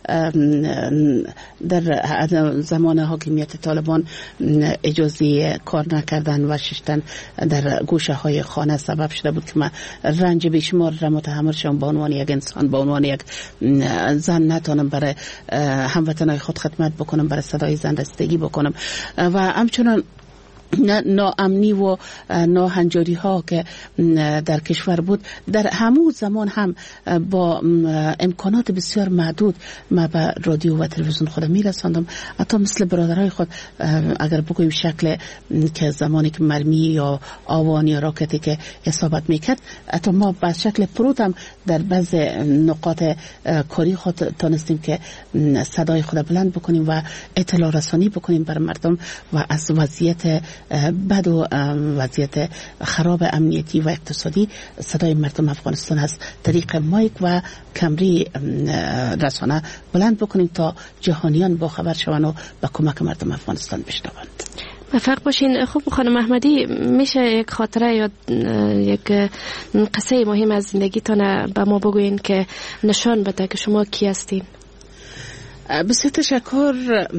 در زمان حاکمیت طالبان اجازه کار نکردن و ششتن در گوشه های خانه سبب شده بود که ما رنج بیشمار را متحمل شدم. به عنوان یک انسان، به عنوان یک زن نتونم برای هموطنای خود خدمت بکنم، برای صدای زن رسیدگی بکنم و همچنان ناامنی و ناهنجاری ها که در کشور بود در همون زمان هم با امکانات بسیار محدود ما به رادیو و تلویزیون خود میرساندم. حتی مثل برادرای خود اگر بگویم شکل که زمانی که مرمی یا آوان یا راکتی که اصابت میکرد، حتی ما به شکل پروت هم در بعض نقاط کاری خود تانستیم که صدای خود بلند بکنیم و اطلاع رسانی بکنیم بر مردم و از وضعیت بد و وضعیت خراب امنیتی و اقتصادی صدای مردم افغانستان از طریق مایک و کمری رسانه بلند بکنیم تا جهانیان با خبر شوند و به کمک مردم افغانستان بشنوند. موفق باشین. خب خانم احمدی، میشه یک خاطره یا یک قصه مهم از زندگیتان به ما بگوین که نشان بده که شما کی هستین؟ بسیار تشکر،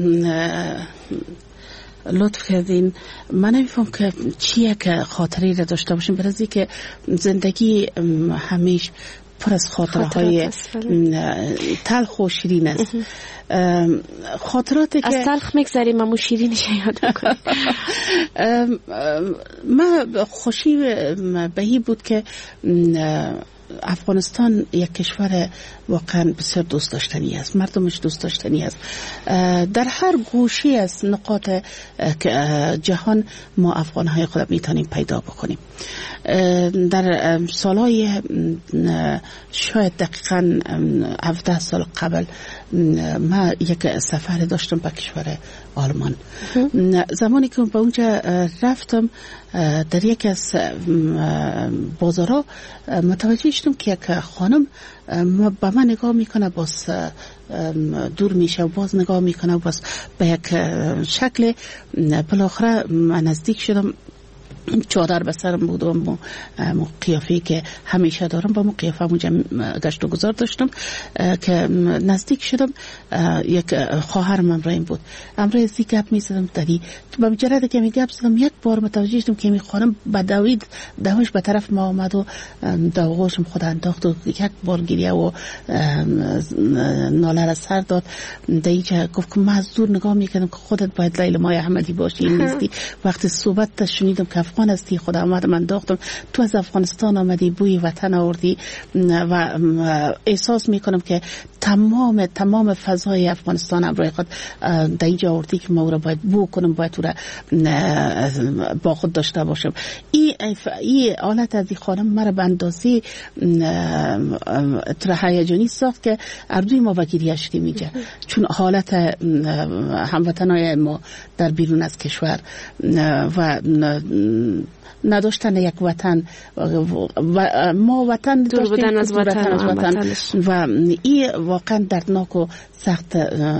لطف کردین. من نمیفهم که چیه که خاطری را داشته باشیم، برای که زندگی همیش پر از خاطره های تلخ و شیرین است. خاطراتی که از تلخ میگذریم اما شیرینش یاد میکنیم. من خوشی بهی بود که افغانستان یک کشور واقعا بسیار دوست داشتنی است، مردمش دوست داشتنی است. در هر گوشه از نقاط جهان ما افغانهای خود میتونیم پیدا بکنیم. در سالهای شاید دقیقاً هفده سال قبل ما یک سفر داشتم به کشور آلمان. زمانی که به اونجا رفتم در یک از بازارها متوجه شدم که یک خانم با من نگاه میکنه، باز دور میشه و باز نگاه میکنه و باز به یک شکل. بالاخره من نزدیک شدم، چادر به سرم بود و مو قیافه‌ای که همیشه دارم با مو قیافه اونجا گشت و گذار داشتم که نزدیک شدم. یک خواهرم همراهم بود، همراه ازی گپ میزدم. داری با مجرد که می گپ زدم یک بار متوجه شدم که می خانم با دوید دوش به طرف ما آمد و دوغوشم خود انداخت و یک بار گریه و ناله را سر داد. دیگه گفت که من از دور نگاه میکردم که خودت باید لیل مای احمدی باشی، این نیستی. وقتی صحبت شنیدم که افغان هستی، خود آمدم انداختم تو از افغانستان آمدی، بوی وطن آوردی و احساس میکنم که تمام تمام فضای افغانستان همراه خود در اینجا آوردی که ما را باید بو کنم، باید او را با خود داشته باشم. این ای حالت از این خانم مرا به اندازه هیجانی ساخت که اردوی ما وگیریه شدیم اینجا، چون حالت هموطنای ما در بیرون از کشور و نداشتن یک وطن و ما وطن دور بودن از وطن, از وطن و این واقعا دردناک و سخت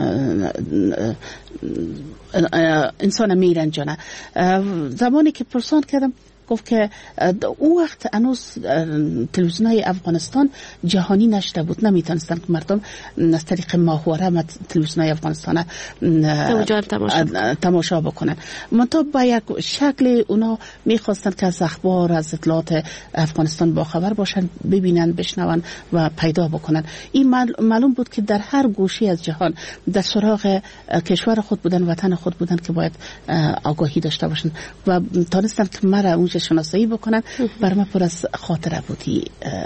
انسان میرنجانه. زمانی که پرسان کردم گفت که او وقت هنوز تلویزیون‌های افغانستان جهانی نشده بود، نمیتونستن که مردم از طریق ماهواره تلویزیون‌های افغانستان تماشا تماشا بکنن. منتها با یک شکل اونا میخواستن که از اخبار، از اطلاعات افغانستان باخبر باشن، ببینن، بشنون و پیدا بکنن. این معلوم بود که در هر گوشه از جهان در سراغ کشور خود بودن، وطن خود بودن که باید آگاهی داشته باشن و تانستن که مرا اونجا شناسایی بکنن. بر من پر از خاطره بودی،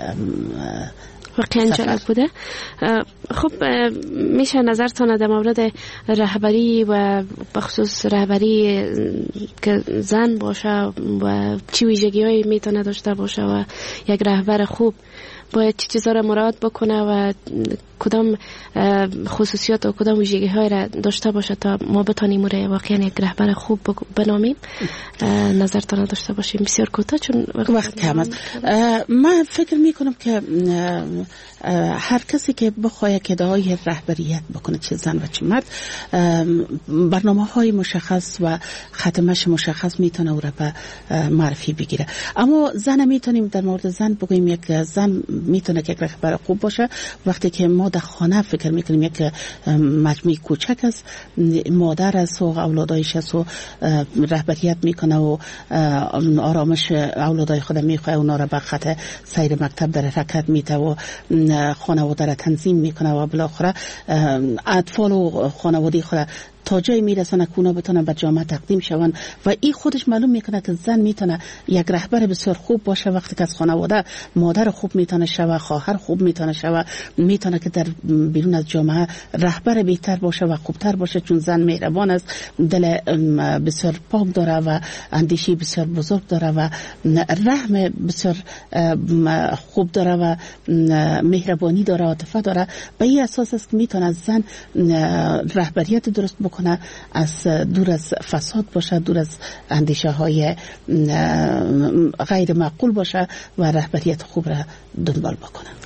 واقعا جالب بوده. خب میشه نظرتان در مورد رهبری و بخصوص رهبری که زن باشه و چی ویژگی هایی میتونه داشته باشه و یک رهبر خوب باید چه چیزا را مراعات بکنه و کدام خصوصیات و کدام ویژگی های را داشته باشه تا ما بتانیم را واقعا یک رهبر خوب بنامیم؟ نظرتان داشته باشیم. بسیار کوتاه چون وقت کم است. من فکر می کنم که هر کسی که بخواد که ادعای رهبریت بکنه، چه زن و چه مرد، برنامه های مشخص و ختمش مشخص میتونه او را به معرفی بگیره. اما زن میتونیم در مورد زن بگوییم یک زن میتونه که یک رهبر خوب باشه وقتی که ما در خانه فکر میکنیم یک مجموعه کوچک است، مادر است و اولادایش است و رهبریت میکنه و آرامش اولادای خود میخواه، اونا را به خط سیر مکتب در حرکت میته و خانواده را تنظیم میکنه و بالاخره اطفال و خانواده خود تا جایی میرسونه که اونا بتونن به جامعه تقدیم شون و این خودش معلوم میکنه که زن میتونه یک رهبر بسیار خوب باشه وقتی که از خانواده مادر خوب میتونه شوه، خواهر خوب میتونه شوه، میتونه که در بیرون از جامعه رهبر بهتر باشه و خوبتر باشه، چون زن مهربان است، دل بسیار پاک داره و اندیشی بسیار بزرگ داره و رحم بسیار خوب داره و مهربانی داره، عاطفه داره. به این اساس است که میتونه زن رهبریت درست کنه، از دور از فساد باشه، دور از اندیشه های غیر معقول باشه و رهبریت خوب را دنبال بکنه.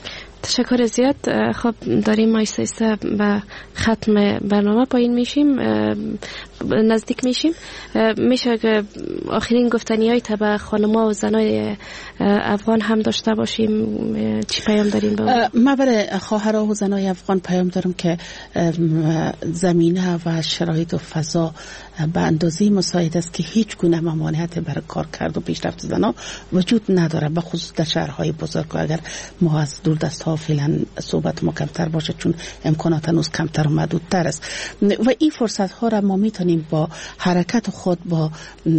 تشکر زیاد. خب داریم ما ایسته ایسته به ختم برنامه پایین میشیم، نزدیک میشیم. میشه که آخرین گفتنی های تا به خانم‌ها و زنای افغان هم داشته باشیم؟ چی پیام داریم؟ با ما برای خواهرها و زنای افغان پیام دارم که زمینه و شرایط و فضا به اندازه مساعد است که هیچ گونه ممانعت برای کار کرد و پیشرفت زنان وجود نداره، به خصوص در شهرهای بزرگ. اگر ما از دور دست ها فعلا صحبت ما کمتر باشه چون امکانات هنوز کمتر و محدودتر است و این فرصت ها را ما میتونیم با حرکت خود، با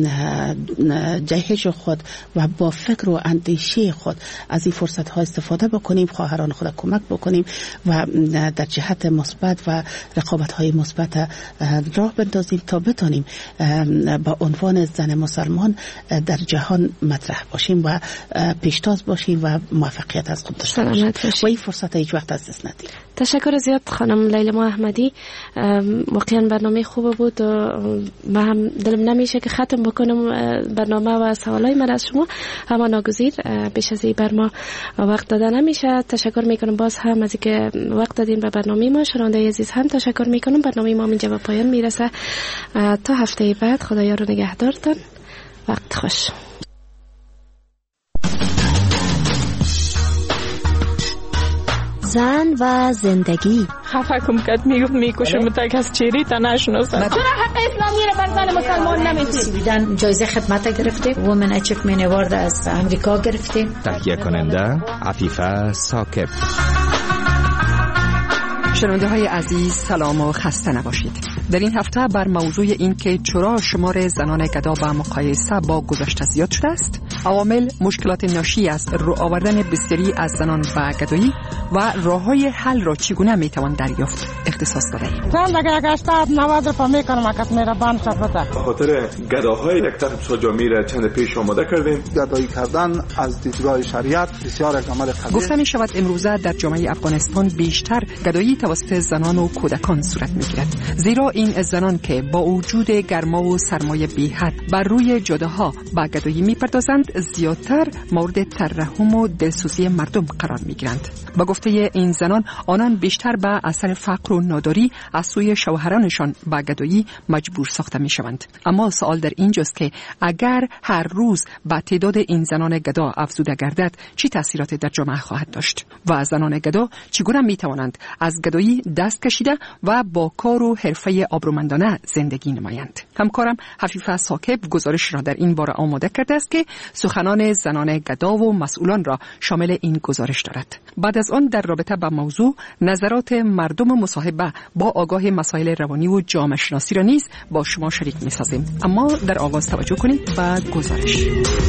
جهش خود و با فکر و اندیشه خود از این فرصت ها استفاده بکنیم، خواهران خود کمک بکنیم و در جهت مثبت و رقابت های مثبت راه بندازیم تا بتونیم با عنوان زن مسلمان در جهان مطرح باشیم و پیشتاز باشیم و موفقیت از خود داشته باشیم و این فرصت هیچ وقت از دست ندیم. تشکر زیاد خانم لیلا احمدی. واقعا برنامه خوب بود و ما هم دلم نمیشه که ختم بکنم برنامه و سوالای من از شما، اما ناگزیر بیش از این بر ما وقت داده نمیشه. تشکر میکنم باز هم از اینکه وقت دادین به برنامه ما. شنونده عزیز هم تشکر میکنم. برنامه ما اینجا به پایان میرسه. تا هفته بعد خدایا رو نگهدارتان. وقت خوش. زن و زندگی. خفه کم کد میگفت میکشم تا کس چیری تا نشناسم. چرا حق اسلامی رو بر زن مسلمان نمیدید؟ سویدن جایزه خدمت گرفته، وومن اچیومنت اوارد از امریکا گرفته. تهیه کننده عفیفه ثاقب. شنونده های عزیز سلام و خسته نباشید. در این هفته بر موضوع این که چرا شمار زنان گدا به مقایسه با گذشته زیاد شده است، عوامل مشکلات ناشی از رو آوردن بسیاری از زنان به گدایی و راه‌های حل را چگونه میتوان دریافت اختصاص داریم. چند دیگه هشتاد نود رو میکنم اکت مهربان شفته. به خاطر گداهای یک طرف بسیار جامعی را چند پیش آماده کردیم. گدایی کردن از دیدگاه شریعت بسیار یک عمل قبیح. گفته می شود امروزه در جامعه افغانستان بیشتر گدایی توسط زنان و کودکان صورت میگیرد، زیرا این زنان که با وجود گرما و سرمایه بی‌حد بر روی جاده‌ها به گدایی می‌پردازند زیادتر مورد ترحم و دلسوزی مردم قرار می‌گیرند. با گفته این زنان، آنان بیشتر به اثر فقر و ناداری از سوی شوهرانشان به گدایی مجبور ساخته می‌شوند. اما سوال در اینجاست که اگر هر روز با تعداد این زنان گدا افزوده گردد چه تأثیراتی در جامعه خواهد داشت و زنان گدا چگونه می‌توانند از گدایی دست کشیده و با کار و حرفه آبرومندانه زندگی نمایند. همکارم حفیفه ثاقب گزارش را در این باره آماده کرده است که سخنان زنان گدا و مسئولان را شامل این گزارش دارد. بعد از آن در رابطه با موضوع نظرات مردم مصاحبه با آگاه مسائل روانی و جامعه شناسی را نیز با شما شریک می‌سازیم. اما در آغاز توجه کنید به گزارش.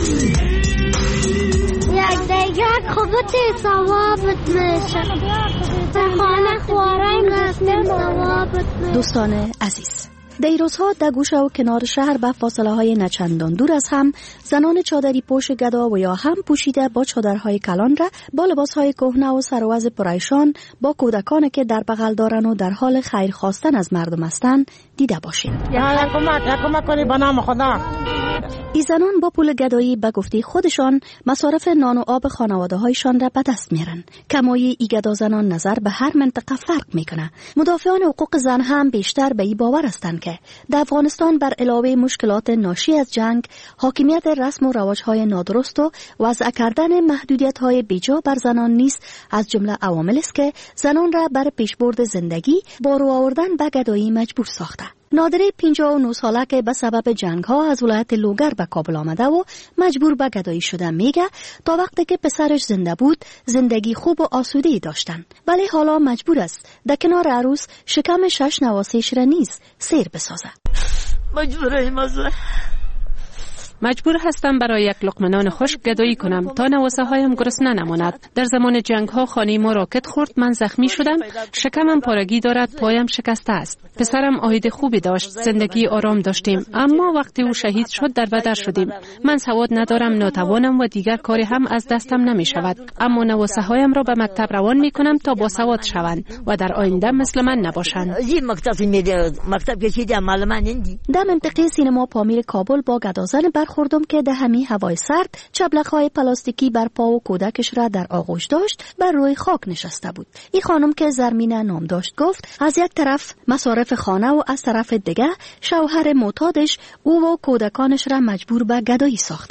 یک دیگر خوبت ثوابت میشه. خانه خوارای مسلم ثوابت میشه. دوستان عزیز، در روزها در گوشه و کنار شهر به فاصله های نچندان دور از هم زنان چادری پوش گدا و یا هم پوشیده با چادرهای کلان را با لباسهای کهنه و سروز پریشان با کودکان که در بغل دارن و در حال خیر خواستن از مردم هستند دیده باشید. یا کمک یا کمک کنی به نام خدا. این زنان با پول گدایی به گفته خودشان مصارف نان و آب خانواده هایشان را به دست میرن. کمایی ای گدا زنان نظر به هر منطقه فرق میکنه. مدافعان حقوق زن هم بیشتر به این باور هستند که در افغانستان بر علاوه مشکلات ناشی از جنگ، حاکمیت رسم و رواج‌های نادرست و وضع کردن محدودیت‌های بیجا بر زنان نیز از جمله عوامل است که زنان را بر پیشبرد زندگی با رو آوردن به گدایی مجبور ساخته. نادره پنجاه و نه ساله که به سبب جنگ ها از ولایت لوگر به کابل آمده و مجبور به گدایی شده میگه تا وقتی که پسرش زنده بود زندگی خوب و آسوده‌ای داشتن، ولی حالا مجبور است در کنار عروس شکم شش نواسه‌اش را نیز سیر بسازه. مجبوره مزه مجبور هستم برای یک لقمه نان خشک گدایی کنم تا نواسه هایم گرسنه نماند. در زمان جنگ ها خانه ما راکت خورد، من زخمی شدم، شکمم پارگی دارد، پایم شکسته است. پسرم عاید خوبی داشت، زندگی آرام داشتیم، اما وقتی او شهید شد در بدر شدیم. من سواد ندارم، ناتوانم و دیگر کاری هم از دستم نمی شود، اما نواسه هایم را به مکتب روان می کنم تا با سواد شوند و در آینده مثل من نباشند. در منطقه سینما پامیر کابل با گدازن بر خوردم که ده همی هوای سرد چبلق‌های پلاستیکی بر پا و کودکش را در آغوش داشت بر روی خاک نشسته بود. این خانم که زرمینه نام داشت گفت از یک طرف مصارف خانه و از طرف دیگه شوهر معتادش او و کودکانش را مجبور به گدایی ساخته.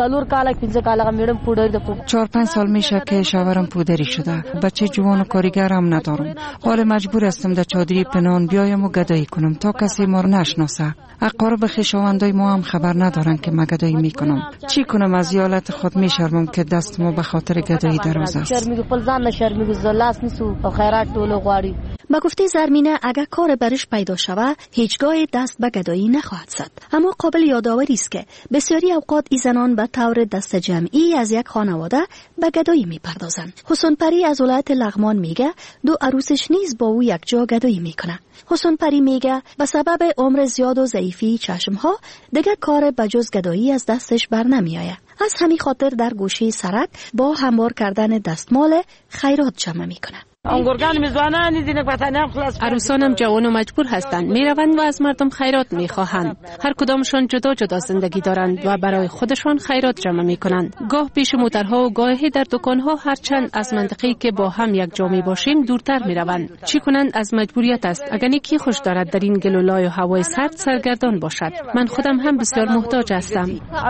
چهار پنج سال میشه که شوهرم پودری شده. بچه جوان و کارگرم ندارم. حال مجبور هستم در چادری پنهان بیایم و گدایی کنم تا کسی ما رو نشناسه. اقارب خویشاوندای ما هم خبر ندارن که ما گدایی میکنم. چی کنم؟ از حالت خود میشرمم که دست ما به خاطر گدایی دراز است. با گفته زرمینه اگر کار برش پیدا شود هیچگاه دست به گدایی نخواهد زد. اما قابل یادآوری است که بسیاری اوقات این زنان به طور دست جمعی از یک خانواده به گدایی میپردازند. حسن پری از ولایت لغمان میگه دو عروسش نیز با او یک جا گدایی میکنه. حسن پری میگه به سبب عمر زیاد و ضعیفی چشمها دیگه کار بجز گدایی از دستش بر نمیآید. از همین خاطر در گوشه سرک با هموار کردن دستمال خیرات جمع میکنه. عروسانم جوان و مجبور هستند میروند و از مردم خیرات میخواهند. هر کدامشان جدا جدا زندگی دارند و برای خودشان خیرات جمع میکنند. گاه پیش موترها و گاهی در دکانها، هرچند از منطقه‌ای که با هم یک جا می باشیم دورتر میروند. چی کنند؟ از مجبوریت است. اگر کی خوش دارد در این گلولای و هوای سرد سرگردان باشد. من خودم هم بسیار محتاج هستم.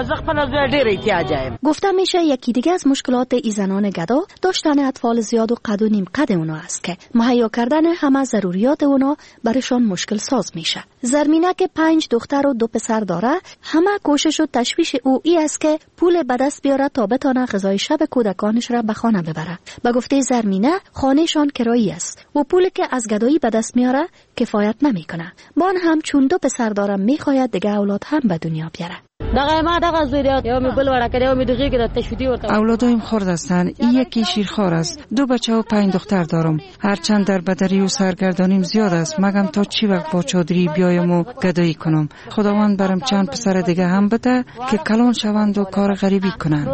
گفتم میشه یکی دیگه از مشکلات ای زنان گدا داشتن اطفال زیاد و قد و نیم قد اونا است که مهیا کردن همه ضروریات اونا برشان مشکل ساز میشه. زرمینه که پنج دختر و دو پسر داره، همه کوشش و تشویش او ای است که پول به دست بیاره تا بتونه غذای شب کودکانش را به خانه ببره. به گفته زرمینه خانهشان کرایی است و پولی که از گدایی به دست میاره کفایت نمیکنه. بان هم چون دو پسر داره میخواید دیگه اولاد هم به دنیا بیاره. اولادایم خرد هستند. این یکی شیرخوار است. دو بچه و پنج دختر دارم. هرچند در بدری و سرگردانیم زیاد است، مگم تا چی وقت با چادری بیایم و گدایی کنم. خداوند برم چند پسر دیگه هم بده که کلان شوند و کار غریبی کنند.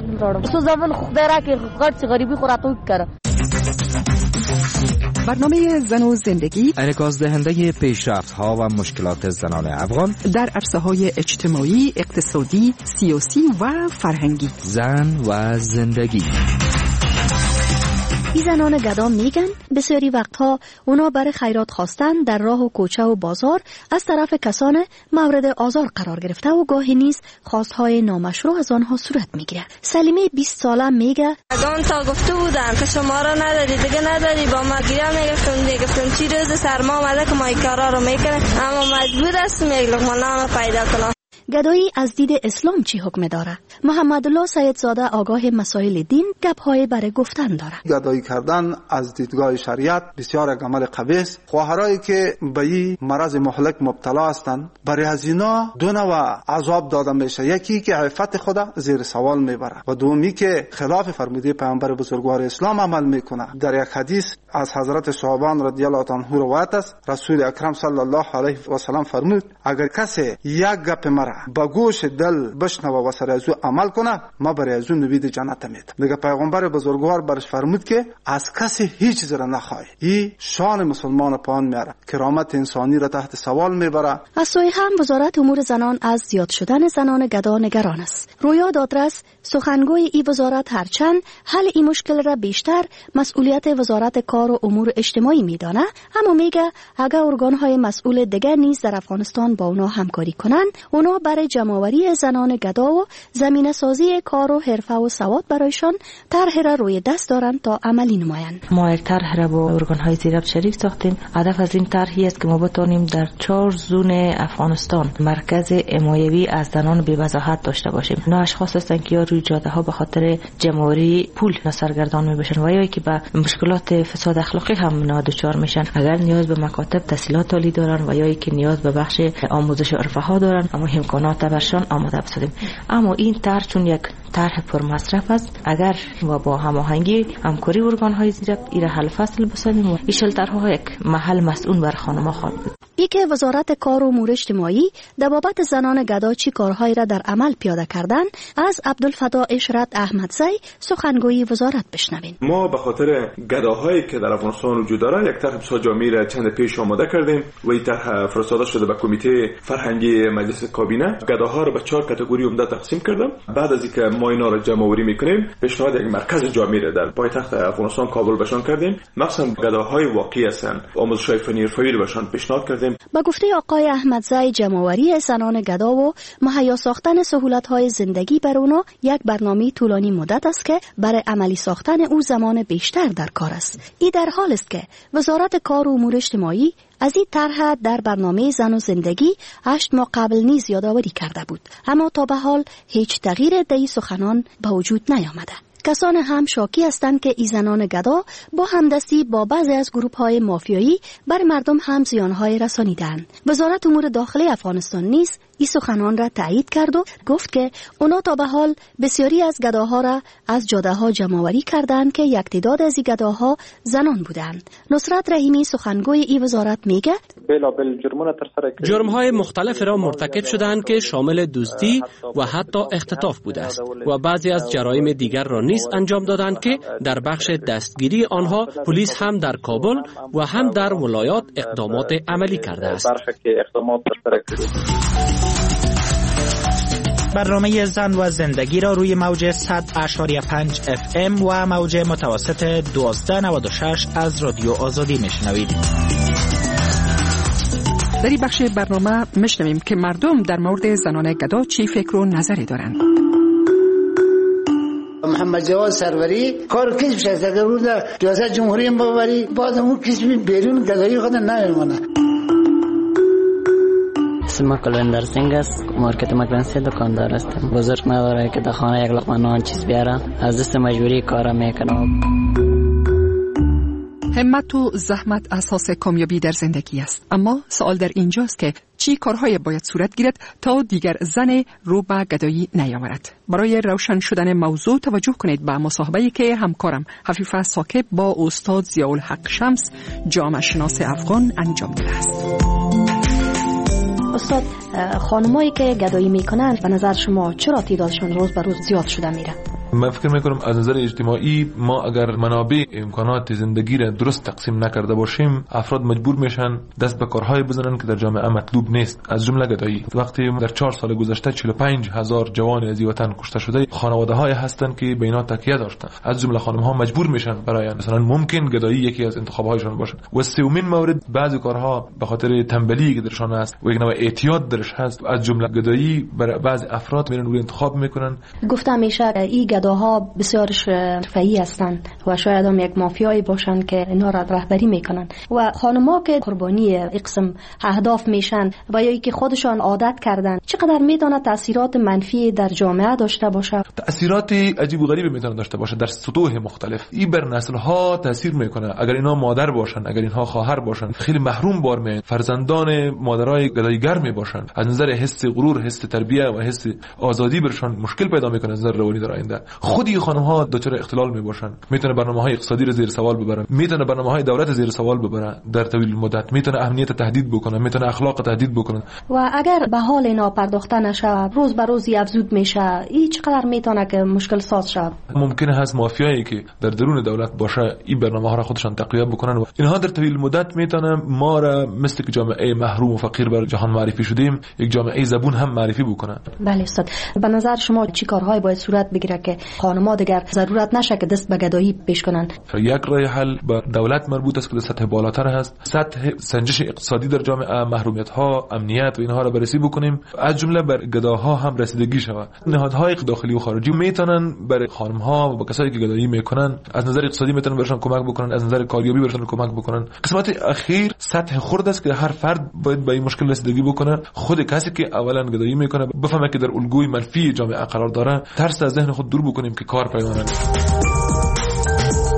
برنامه زن و زندگی انعکاس دهنده پیشرفت ها و مشکلات زنان افغان در عرصه های اجتماعی، اقتصادی، سیاسی و فرهنگی. زن و زندگی. این زنان گدا میگن بسیاری وقتها اونا برای خیرات خواستن در راه و کوچه و بازار از طرف کسان مورد آزار قرار گرفته و گاهی نیز خواستهای نامشروع از آنها صورت میگیره. سلیمه بیست ساله میگه اگان تا گفته بودن که شما را نداری دیگه نداری، با ما گیرم میگفتم میگفتم چی روز سرما آمده که ما این کارا رو میکنه، اما مجبور هستم یک لقمه نان پیدا کنم. گدایی از دید اسلام چی حکم داره؟ محمد الله سیدزاده آگاه مسائل دین گپ‌های برای گفتن داره. گدایی کردن از دیدگاه شریعت بسیار یک عمل قبیح. خواهرایی که به این مرض مهلک مبتلا هستند برای از اینا دو نوع عذاب داده میشه. یکی که عفت خدا زیر سوال میبره و دومی که خلاف فرموده پیامبر بزرگوار اسلام عمل میکنه. در یک حدیث از حضرت صحابان رضی الله عنهم روایت است، رسول اکرم صلی الله علیه و سلم فرمود اگر کسی یک گپ مرا با گوش دل بشنوه و سر از او عمل کنه، ما برای از او نوید جنت میدم. دیگه پیغمبر بزرگوار برش فرمود که از کسی هیچ چیز را نخواه. این شان مسلمان پایین میاره، کرامت انسانی را تحت سوال میبره. از سوی هم وزارت امور زنان از زیاد شدن زنان گدا نگران است. رویا دادرس سخنگوی این وزارت هرچند حل این مشکل را بیشتر مسئولیت وزارت کار و امور اجتماعی میدانه، اما میگه اگر ارگان‌های مسئول دیگر نیز در افغانستان با اونا همکاری کنند، اونا برای جمع‌آوری زنان گدا و زمینه سازی کار و حرفه و سواد برایشان طرح را روی دست دارند تا عملی نمایند. ما یک طرح را با ارگان‌های زیربط شریک ساختیم. هدف از این طرحی است که ما بتوانیم در چهار زون افغانستان مرکز حمایوی از زنان بی‌وضاحت داشته باشیم. اینا اشخاص هستند که یا روی جاده‌ها به خاطر جمع‌آوری پول سرگردان می‌بشن و یا که به مشکلات فساد اخلاقی هم نادچار میشن. اگر نیاز به مکاتب تحصیلات عالی دارن و یا که نیاز به بخش آموزش عرفه‌ها دارن، اما امکانات برشان آماده بسازیم. اما این طرح چون یک طرح پرمصرف است، اگر و با هماهنگی همکاری ارگان‌های زیربط این حل فصل بسازیم و این شلترها یک محل مسئول بر خانم‌ها خواهد بود. ای که وزارت کار و امور اجتماعی در بابت زنان گدا چی کارهایی را در عمل پیاده کردن، از عبدالفتا اشرت احمدزی سخنگوی وزارت بشنویم. ما به خاطر گداهایی که در افغانستان وجود داره یک طرح ساجامی را چند پیش آماده کردیم و این طرح فرستاده شده به کمیته فرهنگی مجلس کابینه. گداها را به چهار کاتگوری عمده تقسیم کردم. بعد از اینکه ما اینا را جمع آوری میکنیم، پیشنهاد یک مرکز جامع را در پایتخت افغانستان کابل بشان کردیم. مخصوصا گداهای واقعی هستند، آموزش‌های فنی حرفه‌ای را بشان پیشنهاد کردیم. با گفته آقای احمدزی، جمع‌آوری زنان گدا و مهیا ساختن سهولت‌های زندگی بر اونا یک برنامه طولانی مدت است که برای عملی ساختن او زمان بیشتر در کار است. این در حال است که وزارت کار و امور اجتماعی از این طرح در برنامه زن و زندگی هشت ماه قبل نیز یادآوری کرده بود، اما تا به حال هیچ تغییر در این سخنان به وجود نیامده. کسان هم شاکی هستند که این زنان گدا با همدستی با بعضی از گروه‌های مافیایی بر مردم هم زیان‌های رسانیدند. وزارت امور داخلی افغانستان نیز این سخنان را تایید کرد و گفت که اونا تا به حال بسیاری از گداها را از جاده‌ها جمع‌آوری کردند که یک تعداد از این گداها زنان بودند. نصرت رحیمی سخنگوی این وزارت میگه جرم‌های مختلف را مرتکب شدند که شامل دزدی و حتی اختطاف بوده است و بعضی از جرایم دیگر را نیز انجام دادند که در بخش دستگیری آنها پلیس هم در کابل و هم در ولایات اقدامات عملی کرده است. برنامه زن و زندگی را روی موج صد اشاری پنج اف ام و موج متوسط دوازده نود و شش از رادیو آزادی میشنوید. در این بخش برنامه میشنویم که مردم در مورد زنان گدا چی فکر و نظری دارند. محمد جواد سروری کار کسب شد اگر رو در ریاست جمهوری هم ببری بعد اون کسبی بیرون گدایی خود نمیمونه. اسم کلندر سنگ است، مارکت مکرانسی دکاندار هستم. بزرگ نداره که در خانه یک لقمه نان چیز بیاره، از دست مجبوری کارا میکنم. همت و زحمت اساس کامیابی در زندگی است، اما سوال در اینجاست که چی کارهای باید صورت گیرد تا دیگر زن رو به گدایی نیاورد. برای روشن شدن موضوع توجه کنید به مصاحبه‌ای که همکارم حفیفه ساکب با استاد ضیاءالحق شمس، جامعه شناس افغان انجام داده است. استاد، خانمایی که گدایی میکنن به نظر شما چرا تعدادشون روز به روز زیاد شده میره؟ من فکر میکنم از نظر اجتماعی ما اگر منابع امکانات زندگی را درست تقسیم نکرده باشیم، افراد مجبور میشن دست به کارهای بزنن که در جامعه مطلوب نیست، از جمله گدایی. وقتی در چهار سال گذشته چهل و پنج هزار جوان از وطن کشته شده، خانواده های هستن که به اینا تکیه داشتن، از جمله خانم ها مجبور میشن برای مثلا ممکن گدایی یکی از انتخاب هایشان باشه. و سومین مورد، بعضی کارها به خاطر تنبلی که درشان است و یک نوع اعتیاد درش هست، از جمله گدایی برای بعضی افراد میرن روی انتخاب میکنن. گفتم میشه این گداها بسیارش حرفه‌ای هستند و شاید هم یک مافیایی باشن که اینا را رهبری میکنن و خانم‌ها که قربانی اقسم اهداف میشن و یا اینکه خودشان عادت کردن، چقدر میتونه تاثیرات منفی در جامعه داشته باشه؟ تاثیرات عجیب و غریبی میتونه داشته باشه در سطوح مختلف. این بر نسل‌ها تاثیر میکنه. اگر اینا مادر باشن، اگر اینها خواهر باشن، خیلی محروم بار می فرزندان مادرای گداییگر می باشن، از نظر حس غرور، حس تربیت و حس آزادی برشان مشکل پیدا میکنه از نظر روانی در آینده. خودی خانم‌ها دچار اختلال میباشن، میتونه برنامه‌های اقتصادی رو زیر سوال ببره، میتونه برنامه‌های دولت زیر سوال ببره در طویل مدت، میتونه امنیت تهدید بکنه، میتونه اخلاق تهدید بکنه. و اگر به حال اینا پرداخته نشه، روز به روز افزود میشه، این چقدر میتونه که مشکل ساز شه؟ ممکنه هست مافیایی که در درون دولت باشه این برنامه‌ها را خودشان تقویت بکنن و اینها در طویل مدت میتونه ما را مثل که جامعه محروم و فقیر بر جهان معرفی شدیم، یک جامعه زبون هم معرفی بکنه. بله استاد، به نظر شما چی کارهایی باید صورت بگیره که خانم‌ها دیگر ضرورت نشه که دست به گدایی پیش کنند؟ یک راه حل با دولت مربوط است که در سطح بالاتر هست، سطح سنجش اقتصادی در جامعه، محرومیت ها، امنیت و اینها را بررسی بکنیم، از جمله بر گداها هم رسیدگی شود. نهادهای داخلی و خارجی میتونن برای خانم ها و با کسایی که گدایی میکنن از نظر اقتصادی میتونن برشون کمک بکنن، از نظر کاریابی برشون کمک بکنن. قسمت اخیر سطح خرد است که هر فرد باید با این مشکل رسیدگی بکنه. خود کسی که اولا گدایی میکنه بفهمه که در الگوی منفی جامعه قرار داره، ترس از ذهن خود دور بکنیم که کار پیدا نکنه.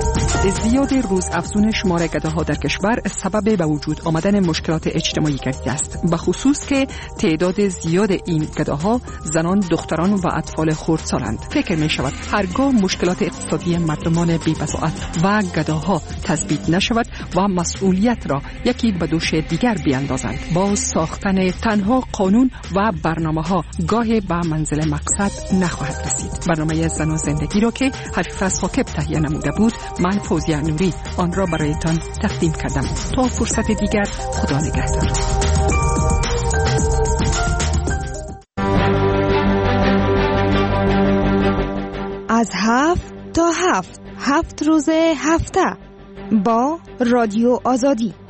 زیاد روز افزون شمار گداها در کشور سبب به وجود آمدن مشکلات اجتماعی گردیده است، به خصوص که تعداد زیاد این گداها زنان، دختران و اطفال خردسالند. فکر می شود هرگاه مشکلات اقتصادی مردمان بی‌بضاعت و گداها تثبیت نشود و مسئولیت را یکی به دوش دیگر بیاندازند، با ساختن تنها قانون و برنامه‌ها گاه به منزل مقصد نخواهد رسید. برنامه زن و زندگی را که حفیظ ثاقب تهیه نموده بود، من فوزیه نوری آن را برایتان تقدیم کردم. تا فرصت دیگر، خدا نگهدار. از هفت تا هفت هفت روز هفته با رادیو آزادی.